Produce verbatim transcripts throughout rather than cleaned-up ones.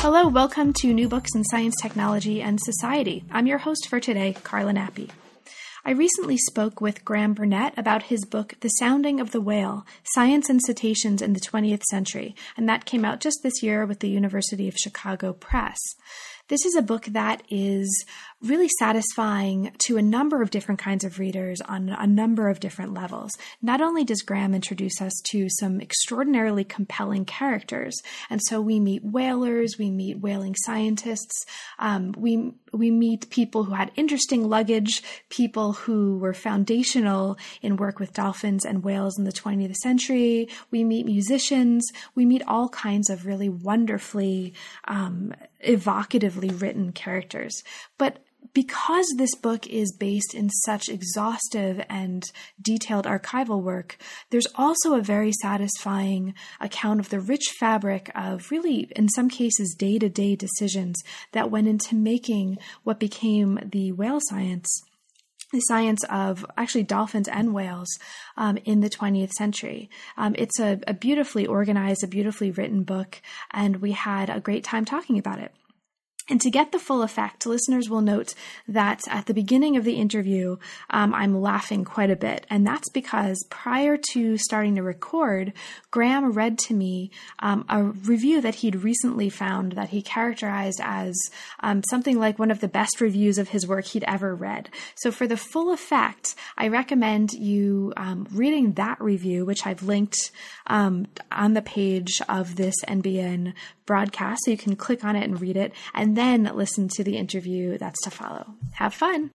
Hello, welcome to New Books in Science, Technology, and Society. I'm your host for today, Carla Nappi. I recently spoke with Graham Burnett about his book, The Sounding of the Whale, Science and Cetaceans in the twentieth Century, and that came out just this year with the University of Chicago Press. This is a book that is really satisfying to a number of different kinds of readers on a number of different levels. Not only does Graham introduce us to some extraordinarily compelling characters, and so we meet whalers, we meet whaling scientists, um, we we meet people who had interesting luggage, people who were foundational in work with dolphins and whales in the twentieth century, we meet musicians, we meet all kinds of really wonderfully um, evocatively written characters. But because this book is based in such exhaustive and detailed archival work, there's also a very satisfying account of the rich fabric of really, in some cases, day-to-day decisions that went into making what became the whale science, the science of actually dolphins and whales um, in the twentieth century. Um, it's a, a beautifully organized, a beautifully written book, and we had a great time talking about it. And to get the full effect, listeners will note that at the beginning of the interview, um, I'm laughing quite a bit. And that's because prior to starting to record, Graham read to me um, a review that he'd recently found that he characterized as um, something like one of the best reviews of his work he'd ever read. So for the full effect, I recommend you um, reading that review, which I've linked um, on the page of this N B N broadcast, so you can click on it and read it, and then listen to the interview that's to follow. Have fun.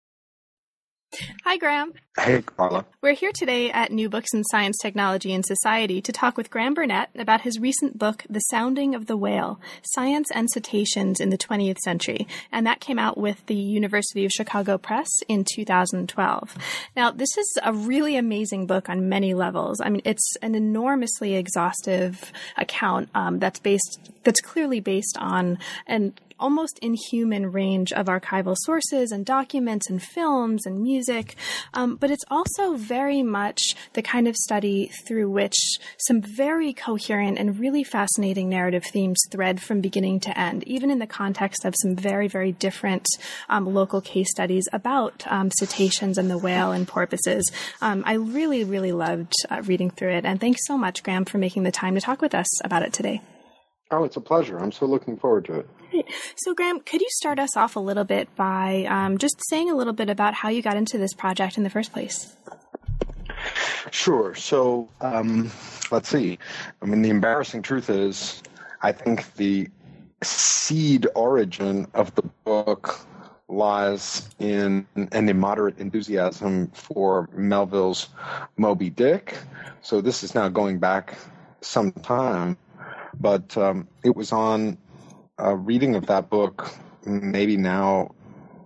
Hi, Graham. Hey, Carla. We're here today at New Books in Science, Technology, and Society to talk with Graham Burnett about his recent book, The Sounding of the Whale, Science and Cetaceans in the twentieth Century, and that came out with the University of Chicago Press in two thousand twelve. Now, this is a really amazing book on many levels. I mean, it's an enormously exhaustive account um, that's based, that's clearly based on an almost inhuman range of archival sources and documents and films and music, um, but it's also very much the kind of study through which some very coherent and really fascinating narrative themes thread from beginning to end, even in the context of some very, very different um, local case studies about um, cetaceans and the whale and porpoises. Um, I really, really loved uh, reading through it, and thanks so much, Graham, for making the time to talk with us about it today. Oh, it's a pleasure. I'm so looking forward to it. Great. So, Graham, could you start us off a little bit by um, just saying a little bit about how you got into this project in the first place? Sure. So, um, let's see. I mean, the embarrassing truth is, I think the seed origin of the book lies in an immoderate enthusiasm for Melville's Moby Dick. So this is now going back some time. But um, it was on a reading of that book maybe now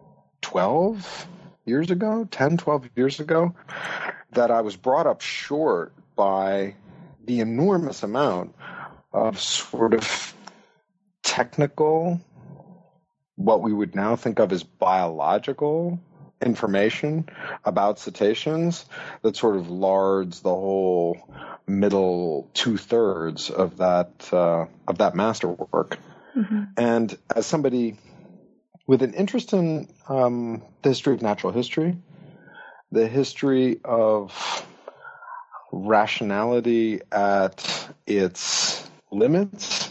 twelve years ago, ten, twelve years ago, that I was brought up short by the enormous amount of sort of technical, what we would now think of as biological information about cetaceans that sort of lards the whole middle two-thirds of that uh, of that masterwork. Mm-hmm. And as somebody with an interest in um, the history of natural history, the history of rationality at its limits,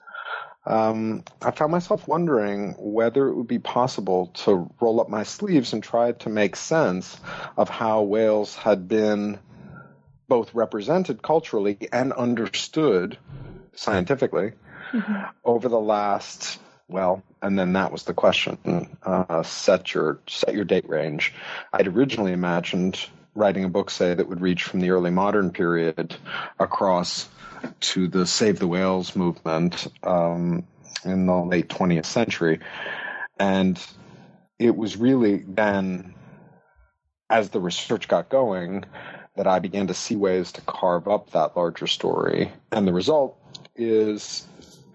um, I found myself wondering whether it would be possible to roll up my sleeves and try to make sense of how whales had been both represented culturally and understood scientifically mm-hmm. over the last, well, and then that was the question, uh, set your set your date range. I'd originally imagined writing a book, say, that would reach from the early modern period across to the Save the Whales movement um, in the late twentieth century. And it was really then, as the research got going, that I began to see ways to carve up that larger story. And the result is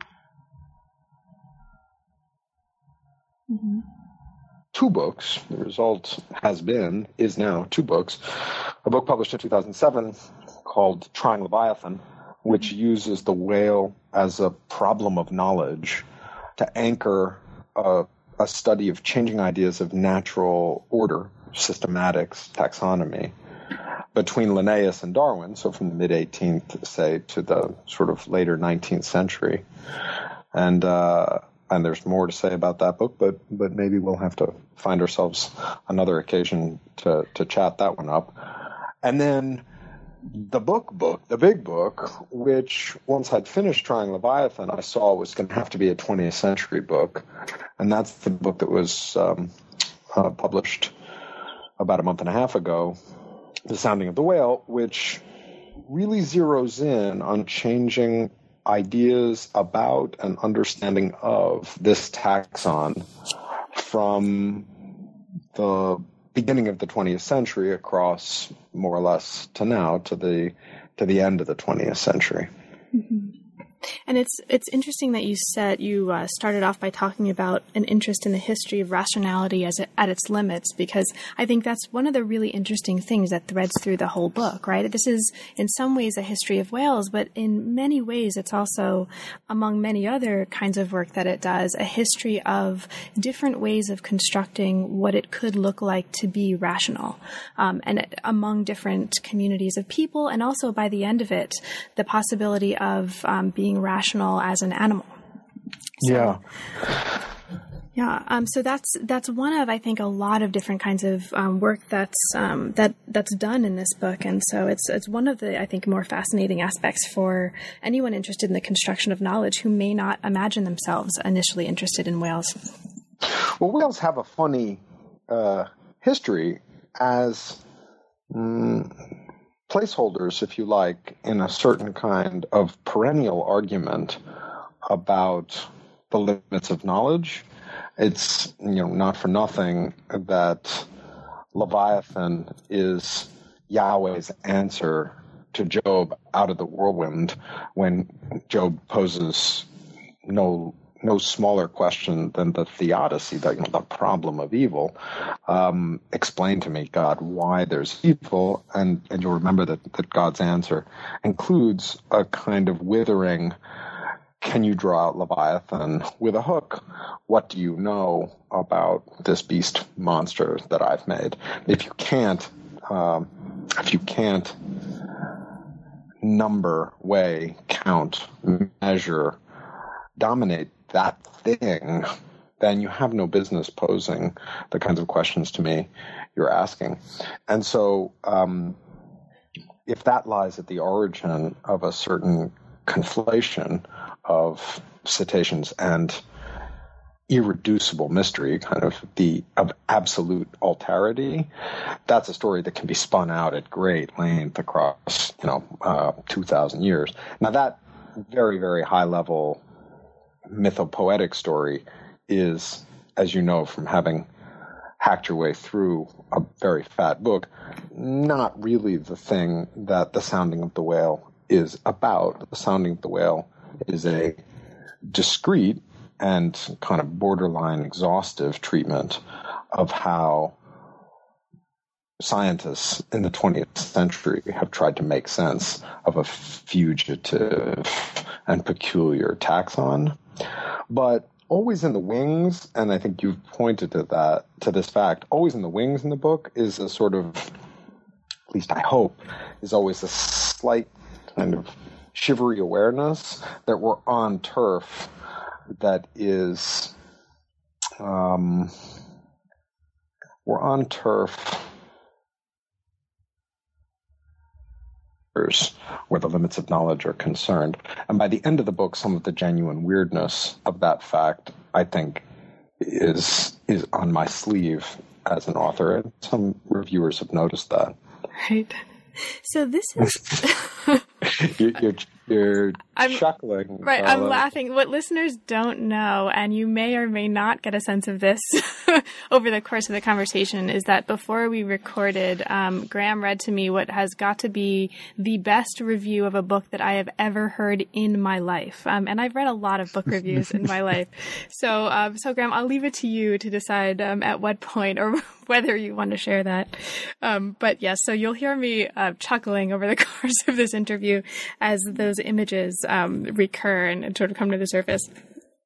mm-hmm. two books. The result has been, is now two books. A book published in two thousand seven called Trying Leviathan, which uses the whale as a problem of knowledge to anchor a, a study of changing ideas of natural order, systematics, taxonomy, between Linnaeus and Darwin, so from the mid-eighteenth, say, to the sort of later nineteenth century. And uh, and there's more to say about that book, but but maybe we'll have to find ourselves another occasion to, to chat that one up. And then the book book, the big book, which once I'd finished trying Leviathan, I saw was going to have to be a twentieth century book. And that's the book that was um, uh, published about a month and a half ago, The Sounding of the Whale, which really zeroes in on changing ideas about and understanding of this taxon from the beginning of the twentieth century across more or less to now, to the to the end of the twentieth century. Mm-hmm. And it's it's interesting that you said you uh, started off by talking about an interest in the history of rationality as a, at its limits, because I think that's one of the really interesting things that threads through the whole book, right? This is in some ways a history of whales, but in many ways it's also, among many other kinds of work that it does, a history of different ways of constructing what it could look like to be rational, um, and among different communities of people, and also by the end of it, the possibility of um, being rational as an animal. So, yeah. Yeah. Um, so that's, that's one of, I think, a lot of different kinds of um, work that's, um, that, that's done in this book. And so it's, it's one of the, I think, more fascinating aspects for anyone interested in the construction of knowledge who may not imagine themselves initially interested in whales. Well, whales have a funny uh, history as mm, placeholders, if you like, in a certain kind of perennial argument about the limits of knowledge. It's, you know, not for nothing that Leviathan is Yahweh's answer to Job out of the whirlwind when Job poses no no smaller question than the theodicy, the, you know, the problem of evil. Um, explain to me, God, why there's evil, and, and you'll remember that, that God's answer includes a kind of withering, can you draw out Leviathan with a hook? What do you know about this beast monster that I've made? If you can't, um, if you can't number, weigh, count, measure, dominate that thing, then you have no business posing the kinds of questions to me you're asking. And so um, if that lies at the origin of a certain conflation of cetaceans and irreducible mystery, kind of the of absolute alterity, that's a story that can be spun out at great length across, you know, uh, two thousand years. Now that very, very high level mythopoetic story is, as you know from having hacked your way through a very fat book, not really the thing that The Sounding of the Whale is about. The Sounding of the Whale is a discrete and kind of borderline exhaustive treatment of how scientists in the twentieth century have tried to make sense of a fugitive and peculiar taxon. But always in the wings, and I think you've pointed to that, to this fact, always in the wings in the book is a sort of, at least I hope, is always a slight kind of shivery awareness that we're on turf that is, um, we're on turf where the limits of knowledge are concerned. And by the end of the book, some of the genuine weirdness of that fact, I think, is is on my sleeve as an author. And some reviewers have noticed that. Right. So this is... you're, you're, you're I'm, chuckling. Right, Carla. I'm laughing. What listeners don't know, and you may or may not get a sense of this over the course of the conversation, is that before we recorded, um, Graham read to me what has got to be the best review of a book that I have ever heard in my life. Um, and I've read a lot of book reviews in my life. So, um, so Graham, I'll leave it to you to decide um, at what point or whether you want to share that. Um, but yes, so you'll hear me uh, chuckling over the course of this interview as those images um, recur and, and sort of come to the surface.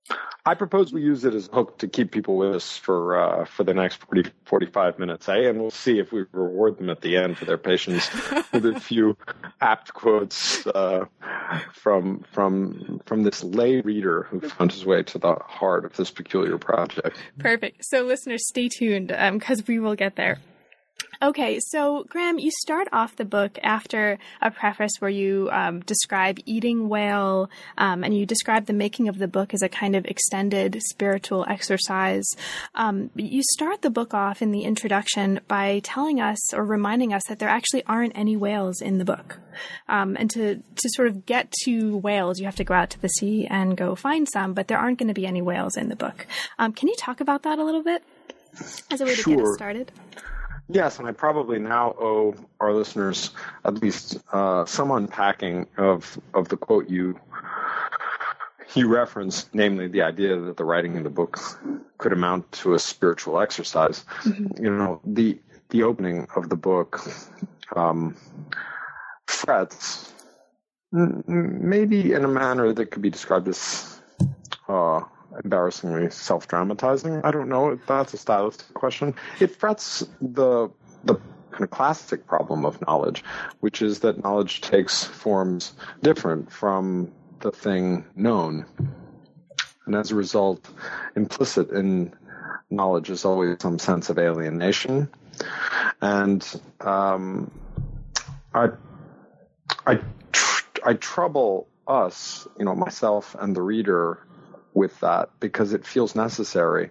I propose we use it as a hook to keep people with us for uh, for the next forty, forty-five minutes, eh? And we'll see if we reward them at the end for their patience with a few apt quotes uh, from from from this lay reader who found his way to the heart of this peculiar project. Perfect. So listeners, stay tuned because um, we will get there. Okay, so Graham, you start off the book after a preface where you um, describe eating whale, um, and you describe the making of the book as a kind of extended spiritual exercise. Um, you start the book off in the introduction by telling us or reminding us that there actually aren't any whales in the book. Um, and to, to sort of get to whales, you have to go out to the sea and go find some, but there aren't going to be any whales in the book. Um, can you talk about that a little bit as a way to Sure. get us started? Yes, and I probably now owe our listeners at least uh, some unpacking of of the quote you you referenced, namely the idea that the writing of the book could amount to a spiritual exercise. Mm-hmm. You know, the the opening of the book um, frets, maybe in a manner that could be described as uh, embarrassingly self-dramatizing. I don't know if that's a stylistic question. It frets the the kind of classic problem of knowledge, which is that knowledge takes forms different from the thing known. And as a result, implicit in knowledge is always some sense of alienation. And um, I, I, tr- I trouble us, you know, myself and the reader, with that, because it feels necessary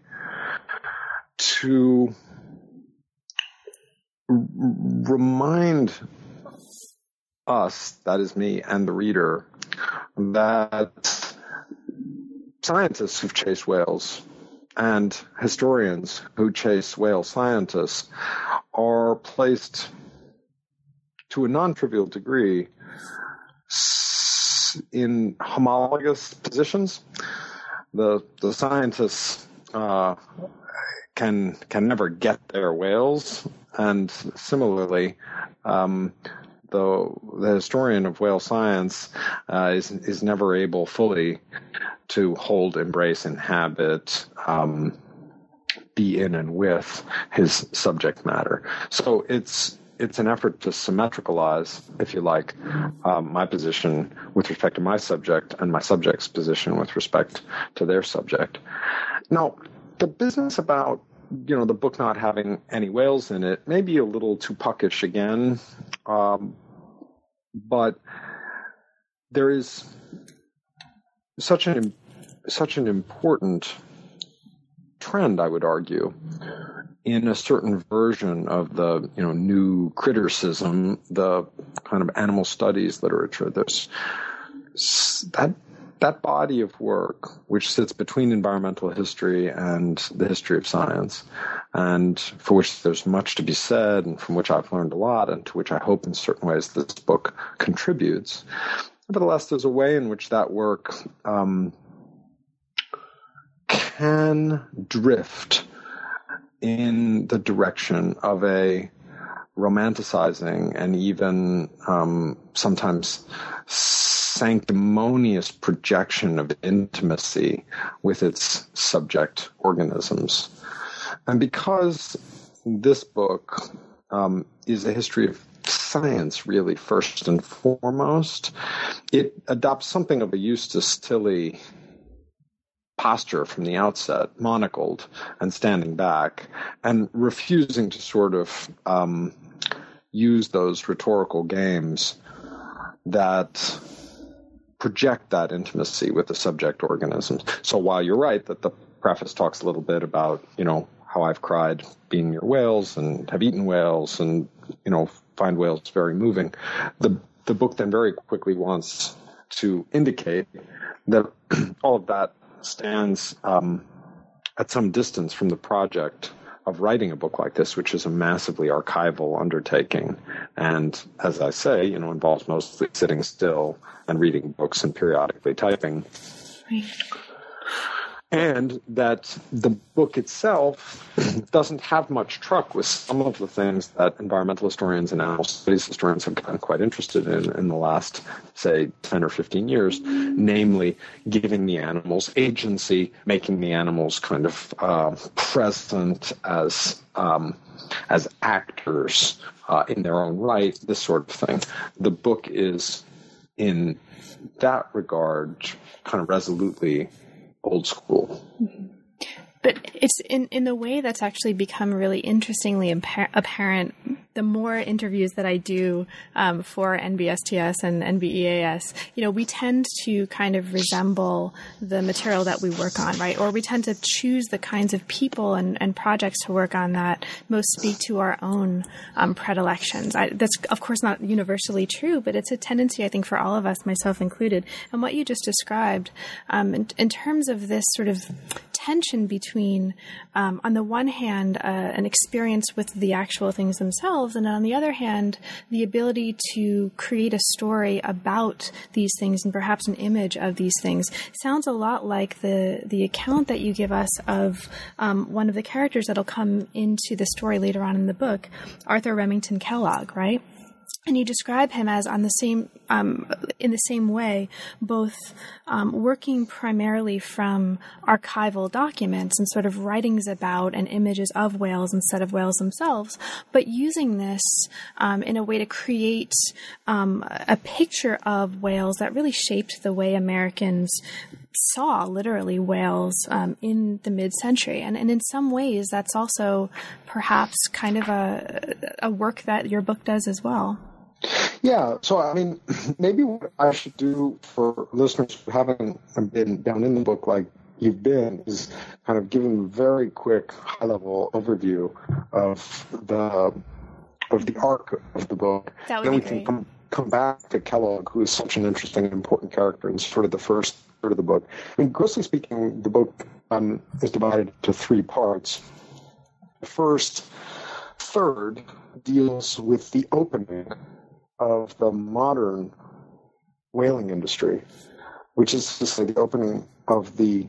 to r- remind us, that is me and the reader, that scientists who've chased whales and historians who chase whale scientists are placed to a non-trivial degree in homologous positions. The the scientists uh, can can never get their whales, and similarly, um, the the historian of whale science uh, is is never able fully to hold, embrace, inhabit, um, be in and with his subject matter. So it's it's an effort to symmetricalize, if you like, um, my position with respect to my subject and my subject's position with respect to their subject. Now, the business about, you know, the book not having any whales in it may be a little too puckish again, um, but there is such an such an important trend, I would argue, in a certain version of the, you know, new criticism, the kind of animal studies literature. There's that that body of work which sits between environmental history and the history of science, and for which there's much to be said, and from which I've learned a lot, and to which I hope in certain ways this book contributes. Nevertheless, there's a way in which that work um, can drift in the direction of a romanticizing and even um, sometimes sanctimonious projection of intimacy with its subject organisms. And because this book um, is a history of science, really, first and foremost, it adopts something of a Eustace Tilley posture from the outset, monocled and standing back, and refusing to sort of um, use those rhetorical games that project that intimacy with the subject organisms. So while you're right that the preface talks a little bit about, you know, how I've cried being near whales and have eaten whales and, you know, find whales very moving, the the book then very quickly wants to indicate that all of that stands um, at some distance from the project of writing a book like this, which is a massively archival undertaking. And as I say, you know, involves mostly sitting still and reading books and periodically typing. Right. and that the book itself doesn't have much truck with some of the things that environmental historians and animal studies historians have gotten quite interested in in the last, say, ten or fifteen years, namely giving the animals agency, making the animals kind of uh, present as um, as actors uh, in their own right, this sort of thing. The book is, in that regard, kind of resolutely old school. Mm-hmm. But it's in, in the way that's actually become really interestingly impar- apparent the more interviews that I do um, for N B S T S and N B E A S. You know, we tend to kind of resemble the material that we work on, right? Or we tend to choose the kinds of people and, and projects to work on that most speak to our own um, predilections. I, that's, of course, not universally true, but it's a tendency, I think, for all of us, myself included. And what you just described, um, in, in terms of this sort of tension between, um, on the one hand, uh, an experience with the actual things themselves, and on the other hand, the ability to create a story about these things and perhaps an image of these things, sounds a lot like the the account that you give us of um, one of the characters that'll come into the story later on in the book, Arthur Remington Kellogg, right? And you describe him as on the same, um, in the same way, both um, working primarily from archival documents and sort of writings about and images of whales instead of whales themselves, but using this um, in a way to create um, a picture of whales that really shaped the way Americans saw literally whales um, in the mid-century. And, and in some ways, that's also perhaps kind of a, a work that your book does as well. Yeah, so I mean, maybe what I should do for listeners who haven't been down in the book like you've been is kind of give them a very quick, high-level overview of the of the arc of the book. That would then be we great. can come come back to Kellogg, who is such an interesting and important character in sort of the first third of the book. I mean, grossly speaking, the book um, is divided into three parts. The first third deals with the opening of the modern whaling industry, which is to say the opening of the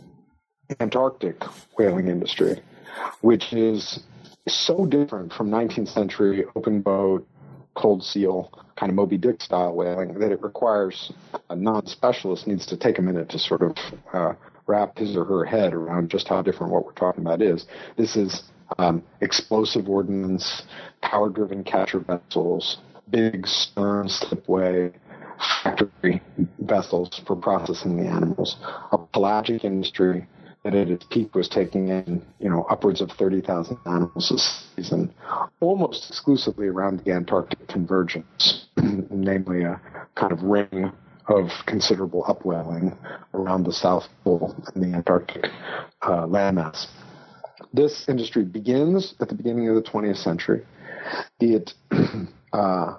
Antarctic whaling industry, which is so different from nineteenth century open boat, cold seal, kind of Moby Dick style whaling that it requires a non-specialist needs to take a minute to sort of uh, wrap his or her head around just how different what we're talking about is. This is um, explosive ordnance, power-driven catcher vessels, big stern slipway factory vessels for processing the animals, a pelagic industry that at its peak was taking in, you know, upwards of thirty thousand animals a season, almost exclusively around the Antarctic convergence, namely a kind of ring of considerable upwelling around the South Pole and the Antarctic uh, landmass. This industry begins at the beginning of the twentieth century. It Uh,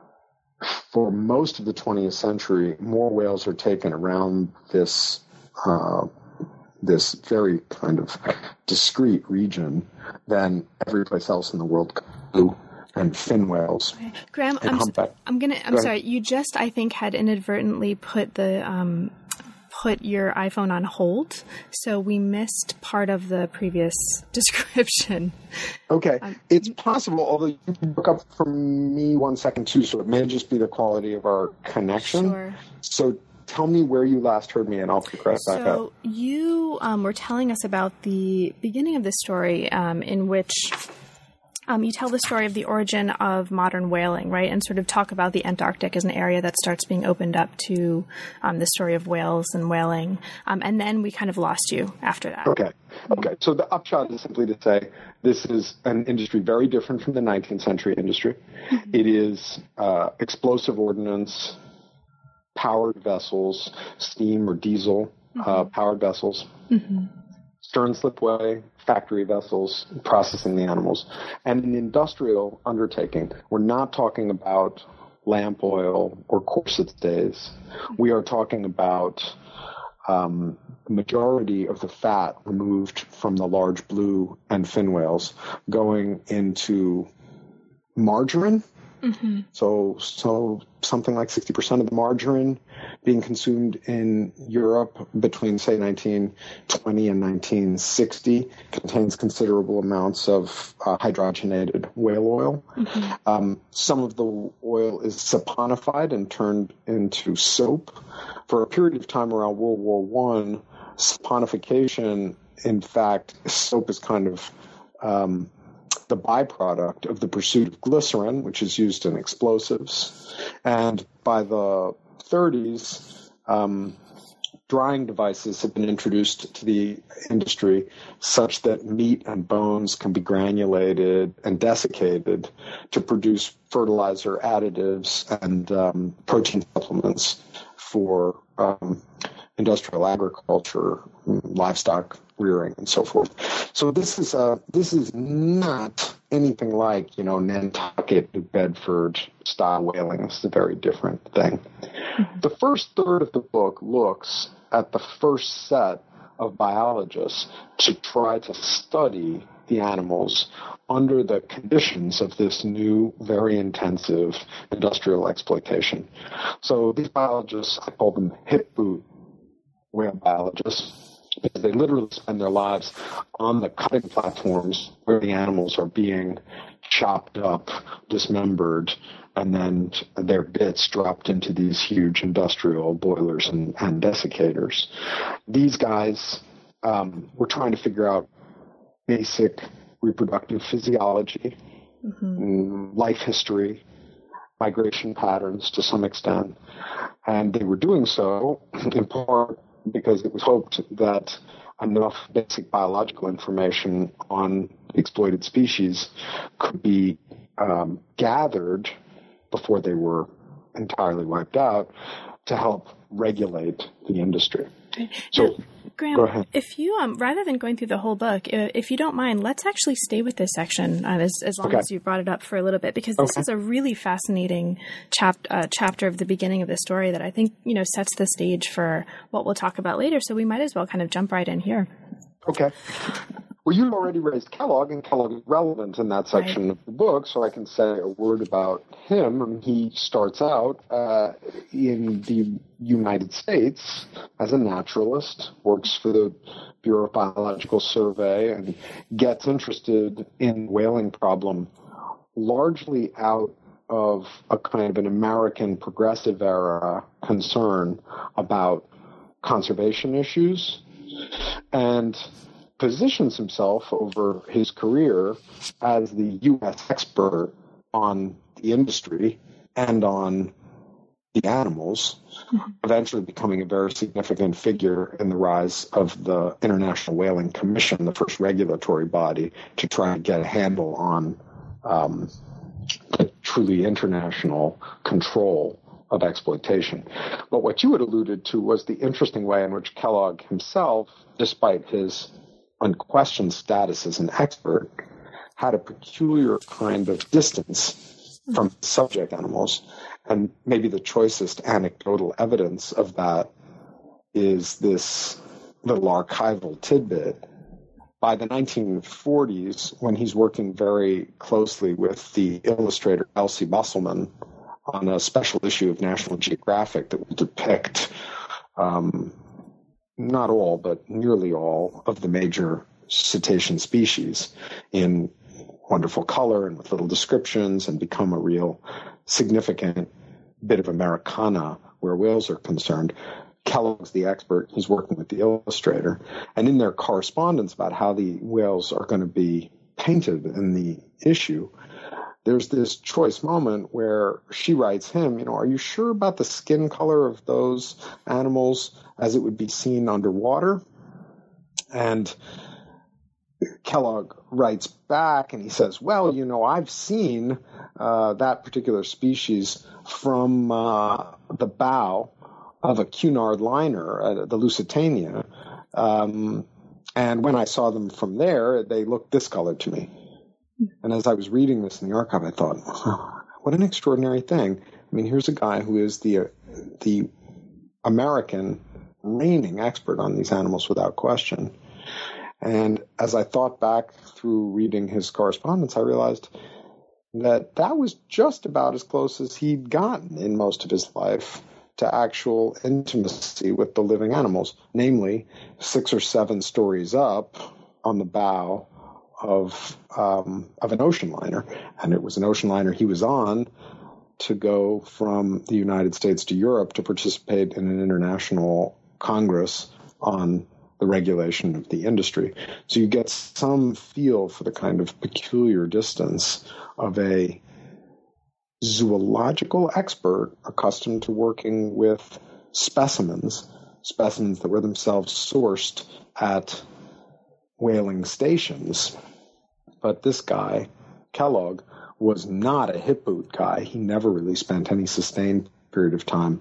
for most of the twentieth century, more whales are taken around this uh, this very kind of discrete region than every place else in the world. And fin whales. Okay. Graham, and I'm, humpback. I'm gonna. I'm Go sorry. You just, I think, had inadvertently put the um, put your iPhone on hold, so we missed part of the previous description. Okay, um, it's possible, although you can look up for me one second too, so it may just be the quality of our connection. Sure. So tell me where you last heard me, and I'll pick right back up. So you um, were telling us about the beginning of the story, um, in which um, you tell the story of the origin of modern whaling, right? And sort of talk about the Antarctic as an area that starts being opened up to um, the story of whales and whaling. Um, and then we kind of lost you after that. Okay. Okay. So the upshot is simply to say this is an industry very different from the nineteenth century industry. Mm-hmm. It is uh, explosive ordnance, powered vessels, steam or diesel mm-hmm. uh, powered vessels. Mm-hmm. Stern slipway, factory vessels, processing the animals. And an industrial undertaking. We're not talking about lamp oil or corset stays. We are talking about um, the majority of the fat removed from the large blue and fin whales going into margarine Mm-hmm. So, so something like sixty percent of the margarine being consumed in Europe between, say, nineteen twenty and nineteen sixty contains considerable amounts of uh, hydrogenated whale oil. Mm-hmm. Um, some of the oil is saponified and turned into soap. For a period of time around World War One, saponification, in fact, soap is kind of um, the byproduct of the pursuit of glycerin, which is used in explosives. And by the thirties, um, drying devices have been introduced to the industry such that meat and bones can be granulated and desiccated to produce fertilizer additives and um, protein supplements for um, industrial agriculture, livestock rearing, and so forth. So this is uh, this is not anything like, you know, Nantucket, New Bedford style whaling. It's a very different thing. Mm-hmm. The first third of the book looks at the first set of biologists to try to study the animals under the conditions of this new, very intensive industrial exploitation. So these biologists, I call them hip boot whale biologists, because they literally spend their lives on the cutting platforms where the animals are being chopped up, dismembered, and then their bits dropped into these huge industrial boilers and, and desiccators. These guys um, were trying to figure out basic reproductive physiology, mm-hmm. life history, migration patterns to some extent. And they were doing so in part because it was hoped that enough basic biological information on exploited species could be um, gathered before they were entirely wiped out to help regulate the industry. So, now, Graham, if you, um, rather than going through the whole book, if you don't mind, let's actually stay with this section uh, as, as long okay. as you brought it up for a little bit, because this okay. is a really fascinating chap- uh, chapter of the beginning of the story that I think, you know, sets the stage for what we'll talk about later. So we might as well kind of jump right in here. Okay. Well, you already raised Kellogg, and Kellogg is relevant in that section right. of the book, so I can say a word about him. And he starts out uh, in the United States as a naturalist, works for the Bureau of Biological Survey, and gets interested in the whaling problem largely out of a kind of an American progressive era concern about conservation issues, and positions himself over his career as the U S expert on the industry and on the animals, mm-hmm. eventually becoming a very significant figure in the rise of the International Whaling Commission, the first regulatory body to try and get a handle on um, a truly international control of exploitation. But what you had alluded to was the interesting way in which Kellogg himself, despite his unquestioned status as an expert, had a peculiar kind of distance from subject animals. And maybe the choicest anecdotal evidence of that is this little archival tidbit. By the nineteen forties, when he's working very closely with the illustrator Elsie Busselman on a special issue of National Geographic that will depict um, not all, but nearly all of the major cetacean species in wonderful color and with little descriptions, and become a real significant bit of Americana where whales are concerned. Kellogg's the expert. He's working with the illustrator. And in their correspondence about how the whales are going to be painted in the issue, there's this choice moment where she writes him, you know, are you sure about the skin color of those animals as it would be seen underwater? And Kellogg writes back and he says, well, you know, I've seen uh, that particular species from uh, the bow of a Cunard liner, uh, the Lusitania. Um, and when I saw them from there, they looked this color to me. And as I was reading this in the archive, I thought, oh, what an extraordinary thing. I mean, here's a guy who is the uh, the American reigning expert on these animals without question. And as I thought back through reading his correspondence, I realized that that was just about as close as he'd gotten in most of his life to actual intimacy with the living animals, namely six or seven stories up on the bow of um, of an ocean liner. And it was an ocean liner he was on to go from the United States to Europe to participate in an international congress on the regulation of the industry. So you get some feel for the kind of peculiar distance of a zoological expert accustomed to working with specimens, specimens that were themselves sourced at whaling stations. But this guy, Kellogg, was not a hip boot guy. He never really spent any sustained period of time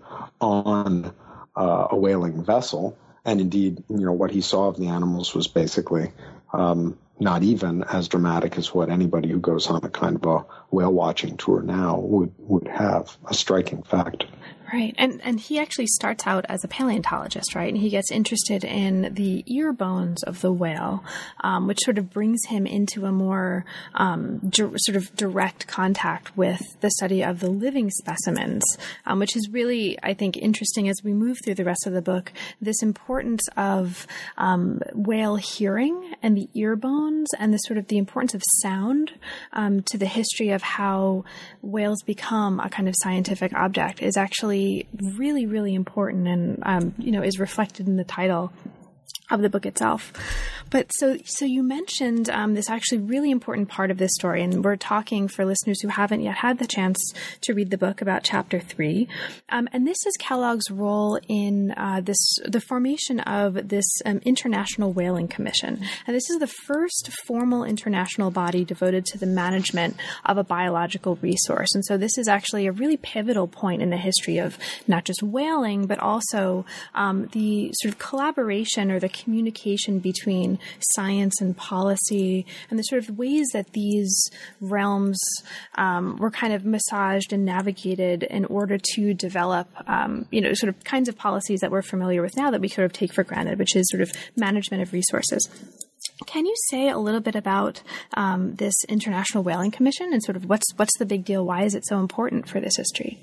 on uh, a whaling vessel. And indeed, you know, what he saw of the animals was basically um, not even as dramatic as what anybody who goes on a kind of a whale watching tour now would, would have, a striking fact. Right. And and he actually starts out as a paleontologist, right? And he gets interested in the ear bones of the whale, um, which sort of brings him into a more um, di- sort of direct contact with the study of the living specimens, um, which is really, I think, interesting as we move through the rest of the book, this importance of um, whale hearing and the ear bones and the sort of the importance of sound um, to the history of how whales become a kind of scientific object is actually really, really important and, um, you know, is reflected in the title of the book itself. But so so you mentioned um, this actually really important part of this story, and we're talking for listeners who haven't yet had the chance to read the book about chapter three. Um, and this is Kellogg's role in uh, this the formation of this um, International Whaling Commission. And this is the first formal international body devoted to the management of a biological resource. And so this is actually a really pivotal point in the history of not just whaling, but also um, the sort of collaboration or the communication between science and policy, and the sort of ways that these realms um, were kind of massaged and navigated in order to develop, um, you know, sort of kinds of policies that we're familiar with now that we sort of take for granted, which is sort of management of resources. Can you say a little bit about um, this International Whaling Commission and sort of what's what's the big deal? Why is it so important for this history?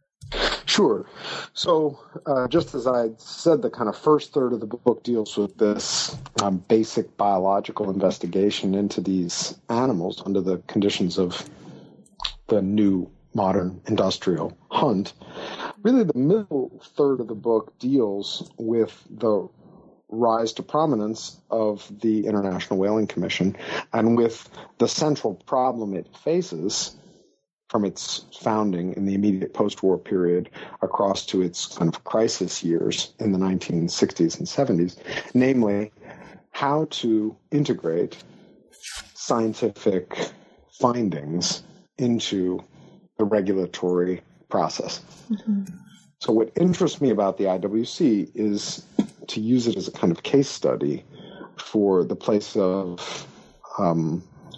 Sure. So uh, just as I said, the kind of first third of the book deals with this um, basic biological investigation into these animals under the conditions of the new modern industrial hunt. Really, the middle third of the book deals with the rise to prominence of the International Whaling Commission and with the central problem it faces from its founding in the immediate post-war period across to its kind of crisis years in the nineteen sixties and seventies, namely how to integrate scientific findings into the regulatory process. Mm-hmm. So what interests me about the I W C is to use it as a kind of case study for the place of um,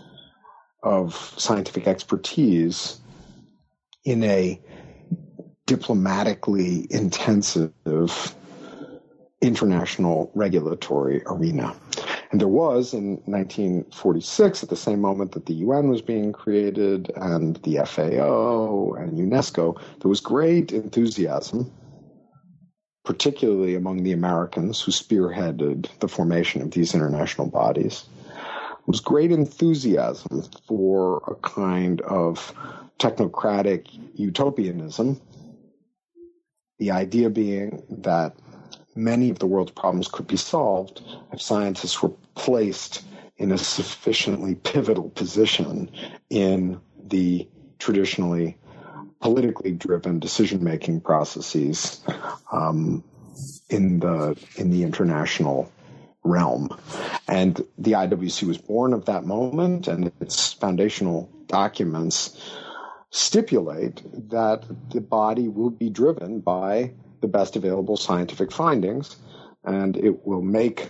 of scientific expertise in a diplomatically intensive international regulatory arena. And there was, in nineteen forty-six, at the same moment that the U N was being created and the F A O and UNESCO, there was great enthusiasm, particularly among the Americans who spearheaded the formation of these international bodies. There was great enthusiasm for a kind of technocratic utopianism, the idea being that many of the world's problems could be solved if scientists were placed in a sufficiently pivotal position in the traditionally politically driven decision-making processes um, in the in the international realm. And the I W C was born of that moment, and its foundational documents stipulate that the body will be driven by the best available scientific findings, and it will make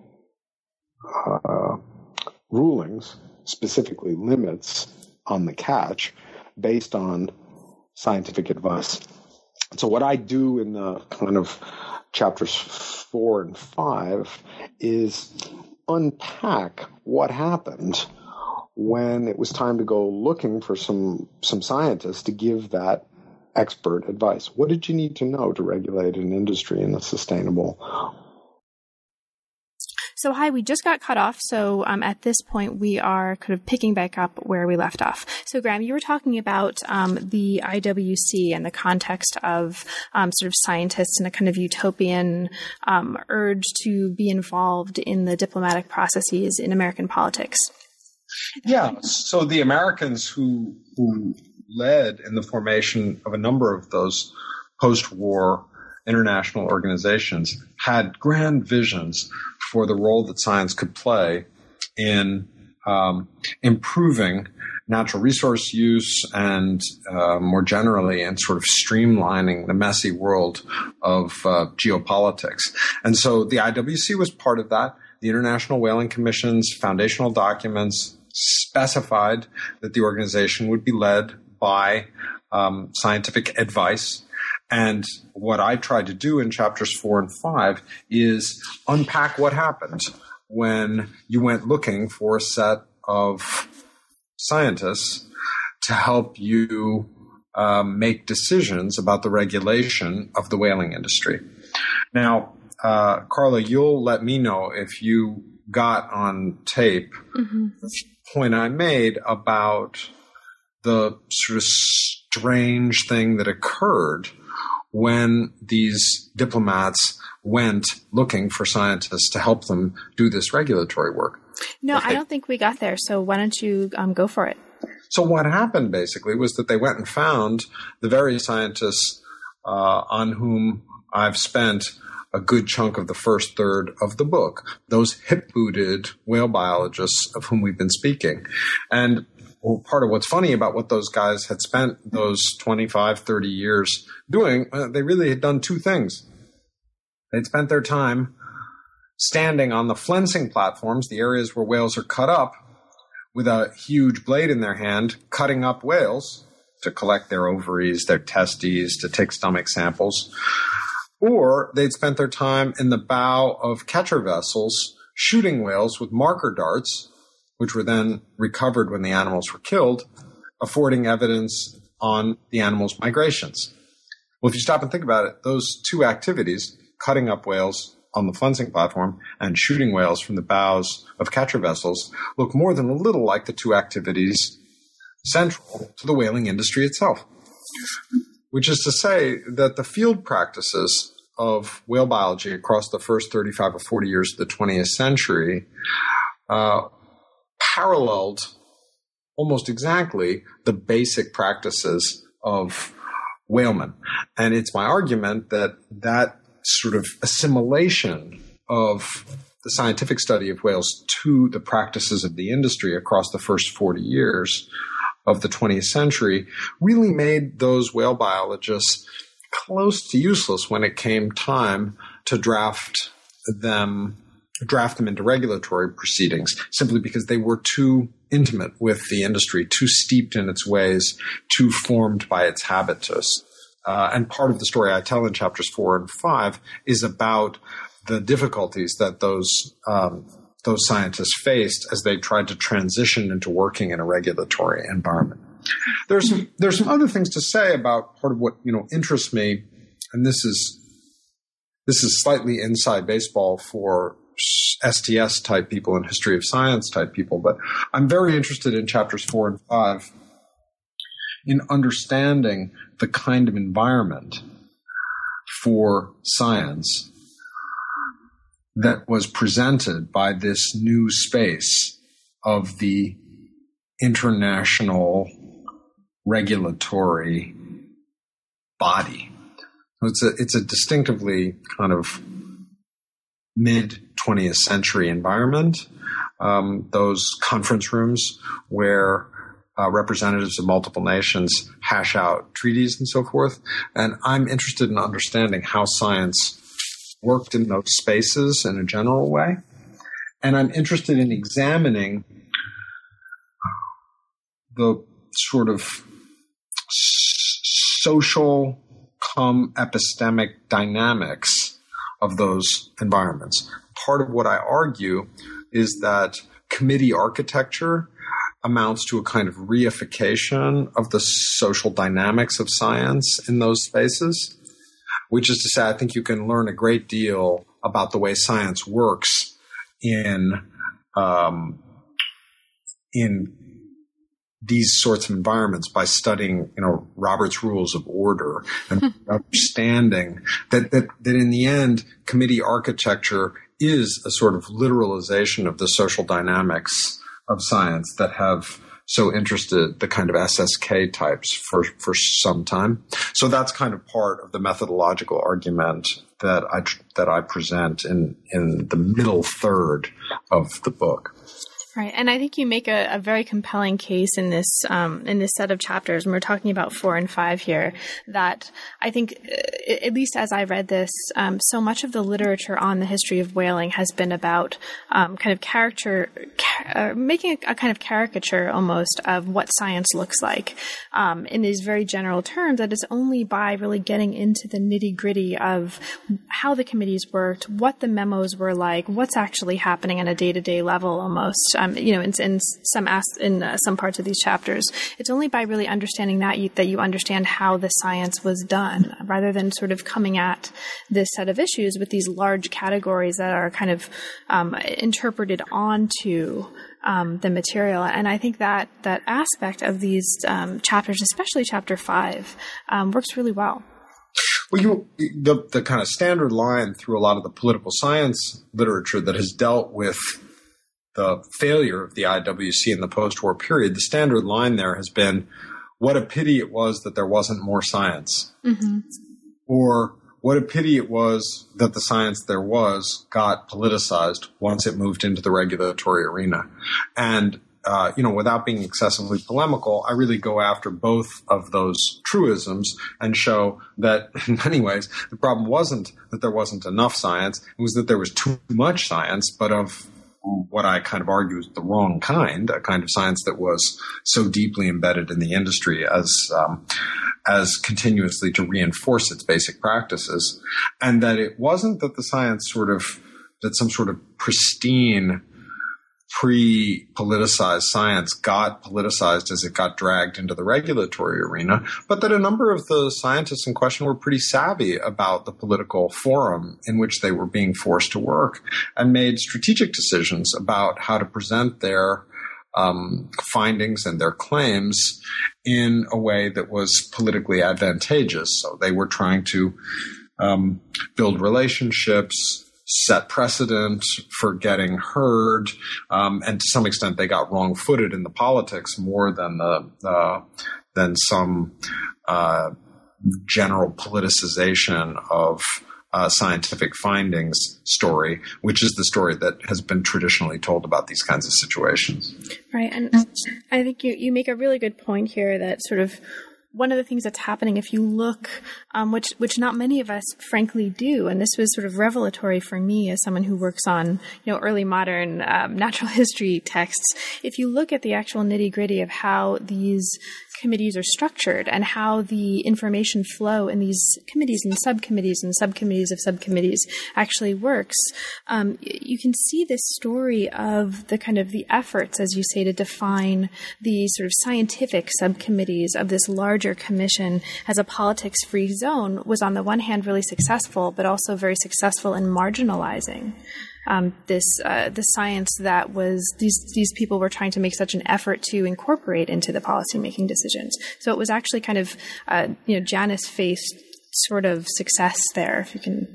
uh, rulings, specifically limits on the catch, based on scientific advice. So what I do in the kind of chapters four and five is unpack what happened when it was time to go looking for some some scientists to give that expert advice? What did you need to know to regulate an industry in a sustainable way? So, hi, we just got cut off. So um, at this point, we are kind of picking back up where we left off. So, Graham, you were talking about um, the I W C and the context of um, sort of scientists and a kind of utopian um, urge to be involved in the diplomatic processes in American politics. Yeah. So the Americans who who led in the formation of a number of those post-war international organizations had grand visions for the role that science could play in um, improving natural resource use and uh, more generally in sort of streamlining the messy world of uh, geopolitics. And so the I W C was part of that. The International Whaling Commission's foundational documents specified that the organization would be led by um, scientific advice. And what I tried to do in chapters four and five is unpack what happened when you went looking for a set of scientists to help you um, make decisions about the regulation of the whaling industry. Now, uh, Carla, you'll let me know if you got on tape mm-hmm. the point I made about the sort of strange thing that occurred when these diplomats went looking for scientists to help them do this regulatory work. No, okay. I don't think we got there. So why don't you um, go for it? So what happened basically was that they went and found the very scientists uh, on whom I've spent a good chunk of the first third of the book, those hip-booted whale biologists of whom we've been speaking. And well, part of what's funny about what those guys had spent those twenty-five, thirty years doing, uh, they really had done two things. They'd spent their time standing on the flensing platforms, the areas where whales are cut up, with a huge blade in their hand, cutting up whales to collect their ovaries, their testes, to take stomach samples. Or they'd spent their time in the bow of catcher vessels, shooting whales with marker darts, which were then recovered when the animals were killed, affording evidence on the animals' migrations. Well, if you stop and think about it, those two activities, cutting up whales on the flensing platform and shooting whales from the bows of catcher vessels, look more than a little like the two activities central to the whaling industry itself. Which is to say that the field practices of whale biology across the first thirty-five or forty years of the twentieth century uh, paralleled almost exactly the basic practices of whalemen. And it's my argument that that sort of assimilation of the scientific study of whales to the practices of the industry across the first forty years of the twentieth century really made those whale biologists close to useless when it came time to draft them draft them into regulatory proceedings, simply because they were too intimate with the industry, too steeped in its ways, too formed by its habitus. Uh, and part of the story I tell in chapters four and five is about the difficulties that those um, those scientists faced as they tried to transition into working in a regulatory environment. There's some, there's some other things to say about part of what, you know, interests me, and this is this is slightly inside baseball for S T S type people and history of science type people, but I'm very interested in chapters four and five in understanding the kind of environment for science that was presented by this new space of the international regulatory body. So it's a it's a distinctively kind of mid-twentieth century environment. Um, those conference rooms where uh, representatives of multiple nations hash out treaties and so forth. And I'm interested in understanding how science worked in those spaces in a general way. And I'm interested in examining the sort of social cum epistemic dynamics of those environments. Part of what I argue is that committee architecture amounts to a kind of reification of the social dynamics of science in those spaces, which is to say, I think you can learn a great deal about the way science works in um, in these sorts of environments by studying, you know, Robert's rules of order and understanding that, that, that in the end, committee architecture is a sort of literalization of the social dynamics of science that have so interested the kind of S S K types for, for some time. So that's kind of part of the methodological argument that I, that I present in, in the middle third of the book. Right, and I think you make a, a very compelling case in this um, in this set of chapters, and we're talking about four and five here, that I think, uh, at least as I read this, um, so much of the literature on the history of whaling has been about um, kind of character, ca- uh, making a, a kind of caricature almost of what science looks like um, in these very general terms, that it's only by really getting into the nitty-gritty of how the committees worked, what the memos were like, what's actually happening on a day-to-day level almost, um, Um, you know, in, in some as- in uh, some parts of these chapters, it's only by really understanding that you, that you understand how the science was done, rather than sort of coming at this set of issues with these large categories that are kind of um, interpreted onto um, the material. And I think that that aspect of these um, chapters, especially chapter five, um, works really well. Well, you, the the kind of standard line through a lot of the political science literature that has dealt with the failure of the I W C in the post-war period, the standard line there has been, what a pity it was that there wasn't more science. Mm-hmm. Or, what a pity it was that the science there was got politicized once it moved into the regulatory arena. And, uh, you know, without being excessively polemical, I really go after both of those truisms and show that, in many ways, the problem wasn't that there wasn't enough science, it was that there was too much science, but of what I kind of argue is the wrong kind, a kind of science that was so deeply embedded in the industry as um, as continuously to reinforce its basic practices, and that it wasn't that the science sort of, that some sort of pristine pre-politicized science got politicized as it got dragged into the regulatory arena, but that a number of the scientists in question were pretty savvy about the political forum in which they were being forced to work and made strategic decisions about how to present their um, findings and their claims in a way that was politically advantageous. So they were trying to um, build relationships, set precedent for getting heard, um, and to some extent they got wrong-footed in the politics more than the uh, than some uh, general politicization of uh, scientific findings story, which is the story that has been traditionally told about these kinds of situations. Right, and I think you, you make a really good point here that sort of one of the things that's happening, if you look, um, which which not many of us frankly do, and this was sort of revelatory for me as someone who works on, you know, early modern um, natural history texts. If you look at the actual nitty gritty of how these committees are structured and how the information flow in these committees and subcommittees and subcommittees of subcommittees actually works, um, you can see this story of the kind of the efforts, as you say, to define the sort of scientific subcommittees of this larger commission as a politics-free zone was on the one hand really successful, but also very successful in marginalizing Um, this uh, the science that was these these people were trying to make such an effort to incorporate into the policymaking decisions. So it was actually kind of uh, you know Janus-faced sort of success there, if you can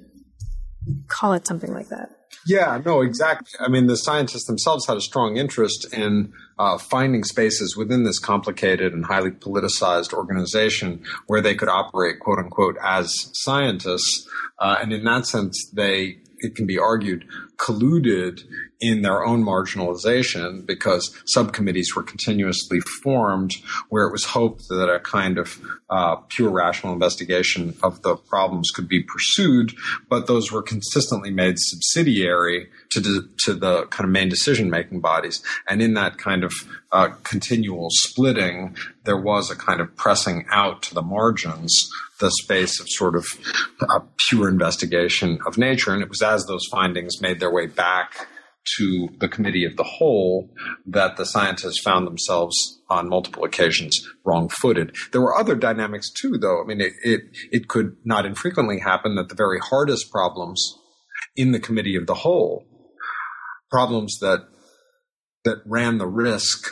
call it something like that. Yeah, no, exactly. I mean, the scientists themselves had a strong interest in uh, finding spaces within this complicated and highly politicized organization where they could operate, quote unquote, as scientists. Uh, and in that sense, they, it can be argued, colluded in their own marginalization because subcommittees were continuously formed where it was hoped that a kind of uh, pure rational investigation of the problems could be pursued, but those were consistently made subsidiary to, de- to the kind of main decision-making bodies. And in that kind of uh, continual splitting, there was a kind of pressing out to the margins the space of sort of uh, pure investigation of nature. And it was as those findings made their way back to the committee of the whole that the scientists found themselves on multiple occasions wrong-footed. There were other dynamics too, though. I mean, it, it, it could not infrequently happen that the very hardest problems in the committee of the whole, problems that that ran the risk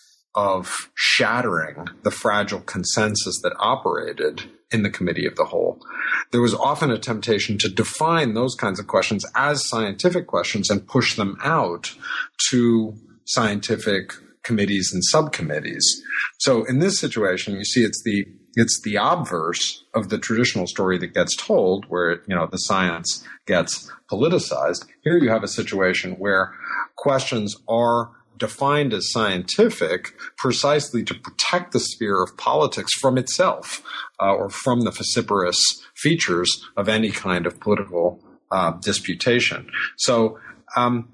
of shattering the fragile consensus that operated in the committee of the whole. There was often a temptation to define those kinds of questions as scientific questions and push them out to scientific committees and subcommittees. So in this situation, you see it's the it's the obverse of the traditional story that gets told, where, you know, the science gets politicized. Here you have a situation where questions are defined as scientific precisely to protect the sphere of politics from itself, uh, or from the vociferous features of any kind of political uh, disputation. So um,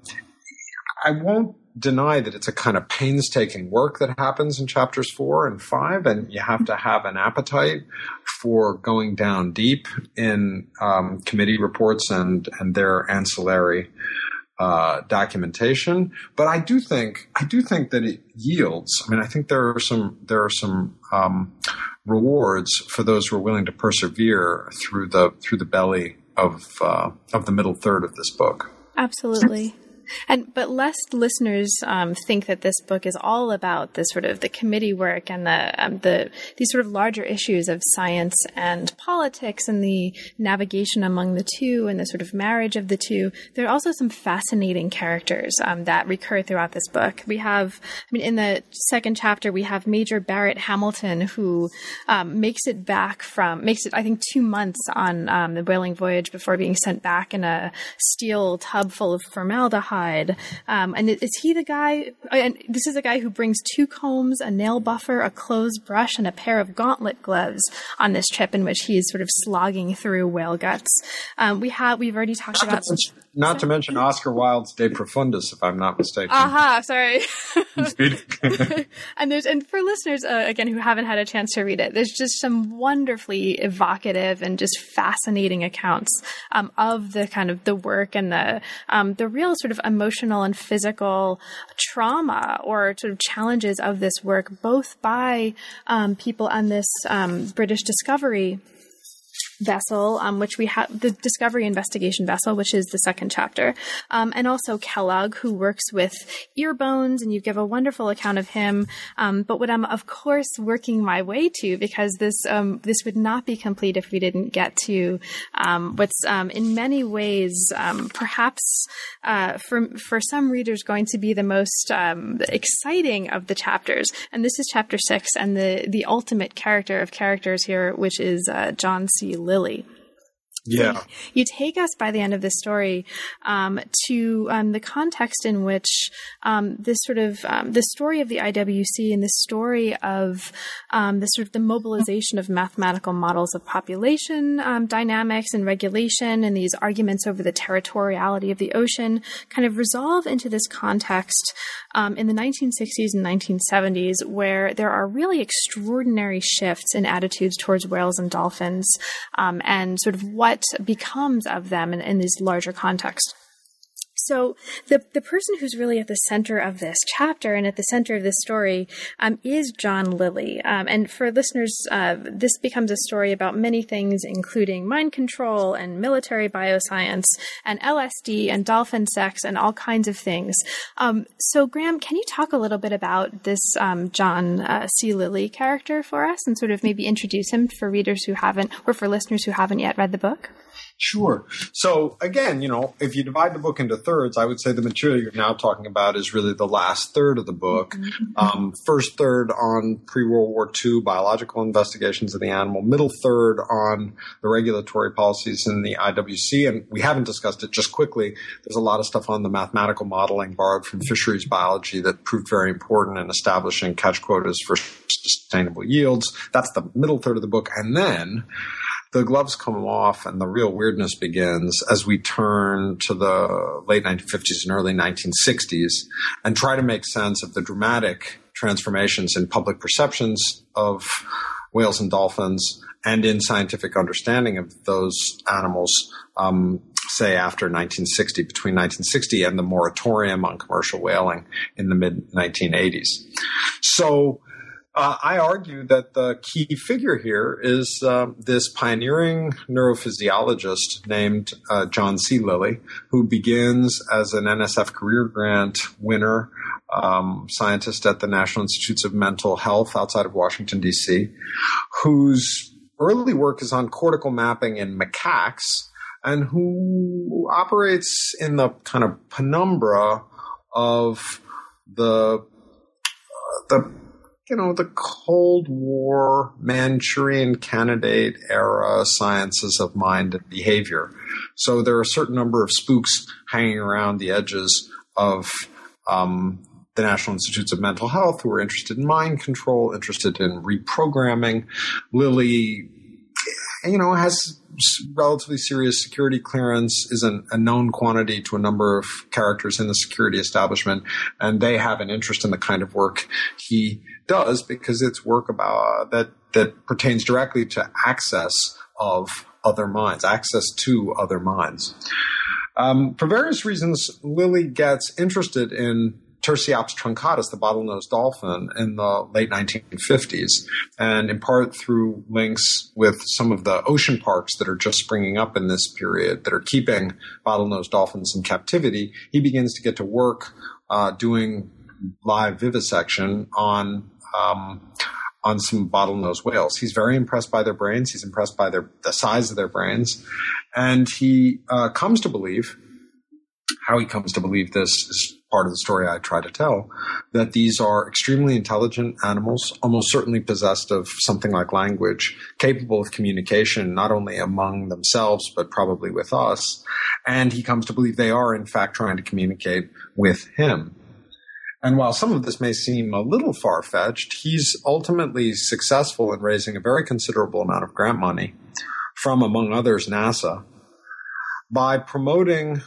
I won't deny that it's a kind of painstaking work that happens in chapters four and five, and you have to have an appetite for going down deep in um, committee reports and, and their ancillary Uh, documentation, but I do think I do think that it yields. I mean, I think there are some there are some um, rewards for those who are willing to persevere through the through the belly of uh, of the middle third of this book. Absolutely. And but lest listeners um, think that this book is all about the sort of the committee work and the um, the these sort of larger issues of science and politics and the navigation among the two and the sort of marriage of the two, there are also some fascinating characters um, that recur throughout this book. We have, I mean, in the second chapter, we have Major Barrett Hamilton, who um, makes it back from makes it I think two months on um, the whaling voyage before being sent back in a steel tub full of formaldehyde. Um, and is he the guy, and this is the guy who brings two combs, a nail buffer, a clothes brush, and a pair of gauntlet gloves on this trip in which he's sort of slogging through whale guts. Um, we have, we've already talked not about... To mention, not to mention Oscar Wilde's De Profundis, if I'm not mistaken. Aha, sorry. and there's, and for listeners, uh, again, who haven't had a chance to read it, there's just some wonderfully evocative and just fascinating accounts um, of the kind of the work and the um, the real sort of emotional and physical trauma or sort of challenges of this work, both by um, people on this um, British Discovery vessel, um, which we have the Discovery Investigation vessel, which is the second chapter, um, and also Kellogg, who works with ear bones, and you give a wonderful account of him. Um, but what I'm, of course, working my way to, because this um, this would not be complete if we didn't get to um, what's um, in many ways um, perhaps uh, for for some readers going to be the most um, exciting of the chapters, and this is chapter six, and the the ultimate character of characters here, which is uh, John C. Lilly. Yeah. So you take us by the end of this story um, to um, the context in which um, this sort of um, the story of the I W C and the story of um, the sort of the mobilization of mathematical models of population um, dynamics and regulation and these arguments over the territoriality of the ocean kind of resolve into this context um, in the nineteen sixties and nineteen seventies, where there are really extraordinary shifts in attitudes towards whales and dolphins um, and sort of what becomes of them in, in this larger context. So the the person who's really at the center of this chapter and at the center of this story um, is John Lilly. Um, and for listeners, uh, this becomes a story about many things, including mind control and military bioscience and L S D and dolphin sex and all kinds of things. Um, so Graham, can you talk a little bit about this um, John uh, C. Lilly character for us and sort of maybe introduce him for readers who haven't, or for listeners who haven't yet read the book? Sure. So again, you know, if you divide the book into thirds, I would say the material you're now talking about is really the last third of the book. Mm-hmm. Um, first third on pre-World War Two biological investigations of the animal, middle third on the regulatory policies in the I W C. And we haven't discussed it just quickly. There's a lot of stuff on the mathematical modeling borrowed from fisheries biology that proved very important in establishing catch quotas for sustainable yields. That's the middle third of the book. And then the gloves come off and the real weirdness begins as we turn to the late nineteen fifties and early nineteen sixties and try to make sense of the dramatic transformations in public perceptions of whales and dolphins and in scientific understanding of those animals um, say, after nineteen sixty, between nineteen sixty and the moratorium on commercial whaling in the mid nineteen eighties. So uh, I argue that the key figure here is uh, this pioneering neurophysiologist named uh, John C. Lilly, who begins as an N S F career grant winner, um, scientist at the National Institutes of Mental Health outside of Washington, D C, whose early work is on cortical mapping in macaques, and who operates in the kind of penumbra of the uh, the you know the Cold War Manchurian Candidate era sciences of mind and behavior. So there are a certain number of spooks hanging around the edges of um, the National Institutes of Mental Health who are interested in mind control, interested in reprogramming. Lilly, you know, has relatively serious security clearance, is an, a known quantity to a number of characters in the security establishment, and they have an interest in the kind of work he does because it's work about that that pertains directly to access of other minds, access to other minds. Um, for various reasons, Lilly gets interested in Tursiops truncatus, the bottlenose dolphin, in the late nineteen fifties, and in part through links with some of the ocean parks that are just springing up in this period that are keeping bottlenose dolphins in captivity, he begins to get to work uh, doing live vivisection on um, on some bottlenose whales. He's very impressed by their brains. He's impressed by their the size of their brains, and he uh, comes to believe, how he comes to believe this is part of the story I try to tell, that these are extremely intelligent animals, almost certainly possessed of something like language, capable of communication not only among themselves, but probably with us. And he comes to believe they are, in fact, trying to communicate with him. And while some of this may seem a little far-fetched, he's ultimately successful in raising a very considerable amount of grant money from, among others, NASA, by promoting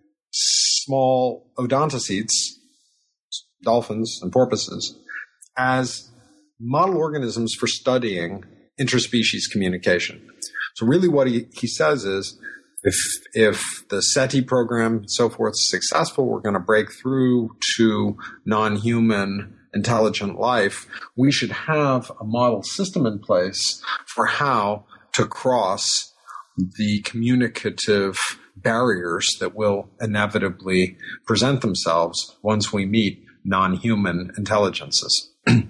small odontocetes, dolphins and porpoises, as model organisms for studying interspecies communication. So really what he, he says is, if if the SETI program and so forth is successful, we're going to break through to non-human intelligent life, we should have a model system in place for how to cross the communicative barriers that will inevitably present themselves once we meet non-human intelligences.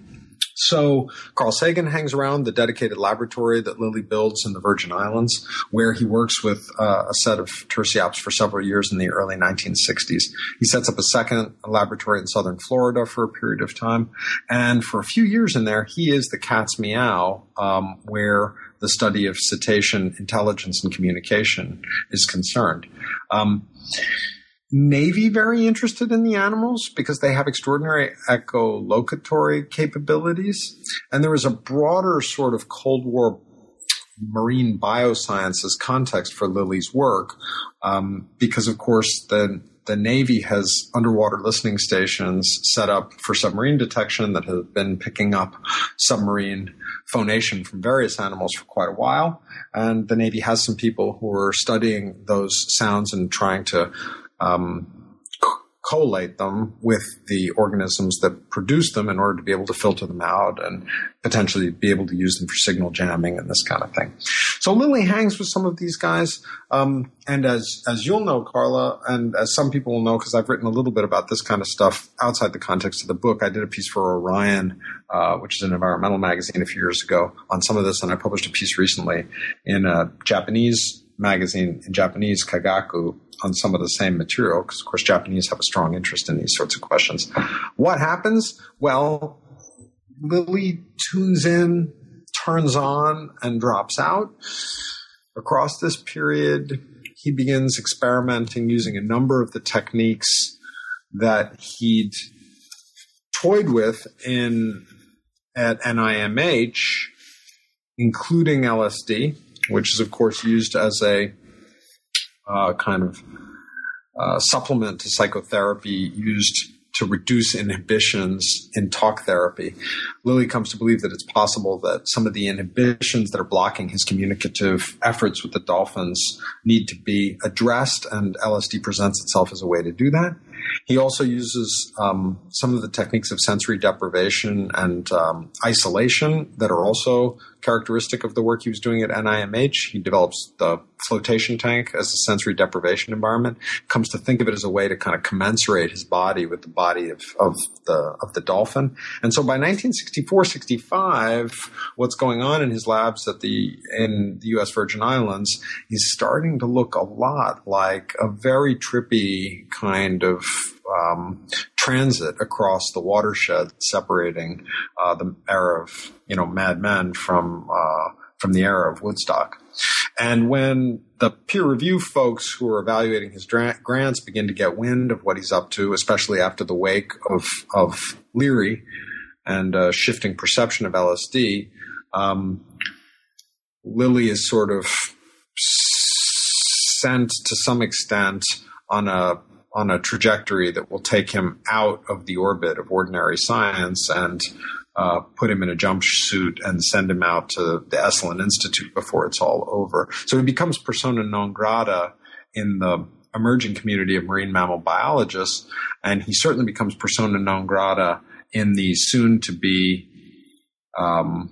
So Carl Sagan hangs around the dedicated laboratory that Lilly builds in the Virgin Islands, where he works with uh, a set of Tursiops for several years in the early nineteen sixties. He sets up a second laboratory in southern Florida for a period of time. And for a few years in there, he is the cat's meow, um, where the study of cetacean intelligence and communication is concerned. Um, Navy very interested in the animals because they have extraordinary echolocatory capabilities. And there was a broader sort of Cold War marine biosciences context for Lilly's work um, because, of course, the the Navy has underwater listening stations set up for submarine detection that have been picking up submarine phonation from various animals for quite a while. And the Navy has some people who are studying those sounds and trying to um, co- collate them with the organisms that produce them in order to be able to filter them out and potentially be able to use them for signal jamming and this kind of thing. So Lilly hangs with some of these guys. Um, and as, as you'll know, Carla, and as some people will know, because I've written a little bit about this kind of stuff outside the context of the book, I did a piece for Orion, uh, which is an environmental magazine a few years ago on some of this. And I published a piece recently in a Japanese magazine, in Japanese, Kagaku, on some of the same material, because, of course, Japanese have a strong interest in these sorts of questions. What happens? Well, Lilly tunes in, turns on, and drops out. Across this period, he begins experimenting using a number of the techniques that he'd toyed with in at N I M H, including L S D, which is, of course, used as a uh, kind of uh, supplement to psychotherapy used to reduce inhibitions in talk therapy. Lilly comes to believe that it's possible that some of the inhibitions that are blocking his communicative efforts with the dolphins need to be addressed, and L S D presents itself as a way to do that. He also uses um, some of the techniques of sensory deprivation and um, isolation that are also characteristic of the work he was doing at N I M H. He develops the flotation tank as a sensory deprivation environment, comes to think of it as a way to kind of commensurate his body with the body of, of the of the dolphin. And so by nineteen sixty-four sixty-five, what's going on in his labs at the in the U S Virgin Islands is starting to look a lot like a very trippy kind of Um, transit across the watershed, separating uh, the era of you know Mad Men from uh, from the era of Woodstock. And when the peer review folks who are evaluating his dra- grants begin to get wind of what he's up to, especially after the wake of of Leary and uh, shifting perception of L S D, um, Lilly is sort of sent to some extent on a on a trajectory that will take him out of the orbit of ordinary science and uh, put him in a jumpsuit and send him out to the Esalen Institute before it's all over. So he becomes persona non grata in the emerging community of marine mammal biologists, and he certainly becomes persona non grata in the soon-to-be um,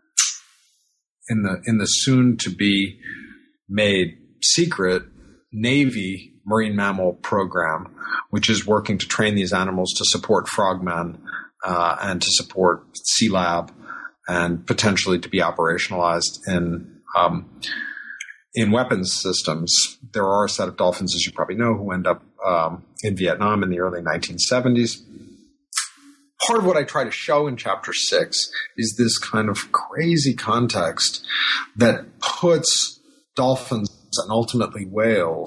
in the in the soon-to-be made secret Navy marine mammal program, which is working to train these animals to support frogmen uh, and to support Sea Lab and potentially to be operationalized in um, in weapons systems. There are a set of dolphins, as you probably know, who end up um, in Vietnam in the early nineteen seventies. Part of what I try to show in chapter six is this kind of crazy context that puts dolphins and ultimately whales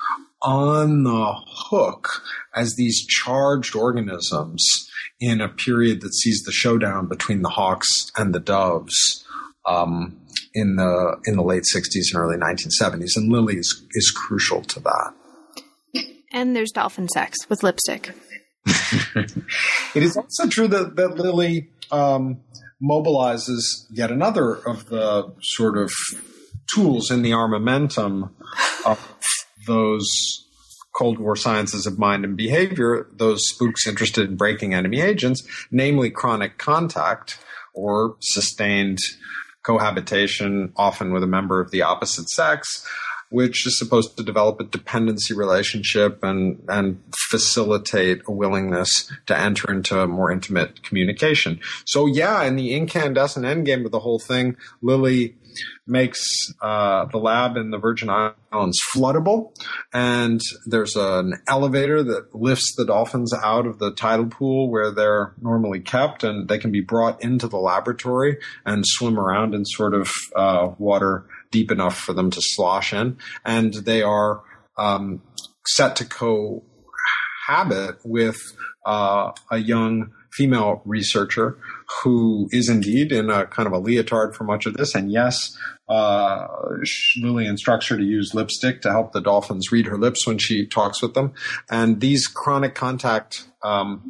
on the hook as these charged organisms in a period that sees the showdown between the hawks and the doves um, in the in the late sixties and early nineteen seventies. And Lilly is, is crucial to that. And there's dolphin sex with lipstick. It is also true that, that Lilly um, mobilizes yet another of the sort of tools in the armamentum of those Cold War sciences of mind and behavior, those spooks interested in breaking enemy agents, namely chronic contact or sustained cohabitation, often with a member of the opposite sex, which is supposed to develop a dependency relationship and, and facilitate a willingness to enter into more intimate communication. So yeah, in the incandescent endgame of the whole thing, Lilly makes uh, the lab in the Virgin Islands floodable, and there's an elevator that lifts the dolphins out of the tidal pool where they're normally kept, and they can be brought into the laboratory and swim around in sort of uh, water deep enough for them to slosh in, and they are um, set to cohabit with uh, a young female researcher who is indeed in a kind of a leotard for much of this. And yes, uh, Lilly instructs her to use lipstick to help the dolphins read her lips when she talks with them. And these chronic contact um,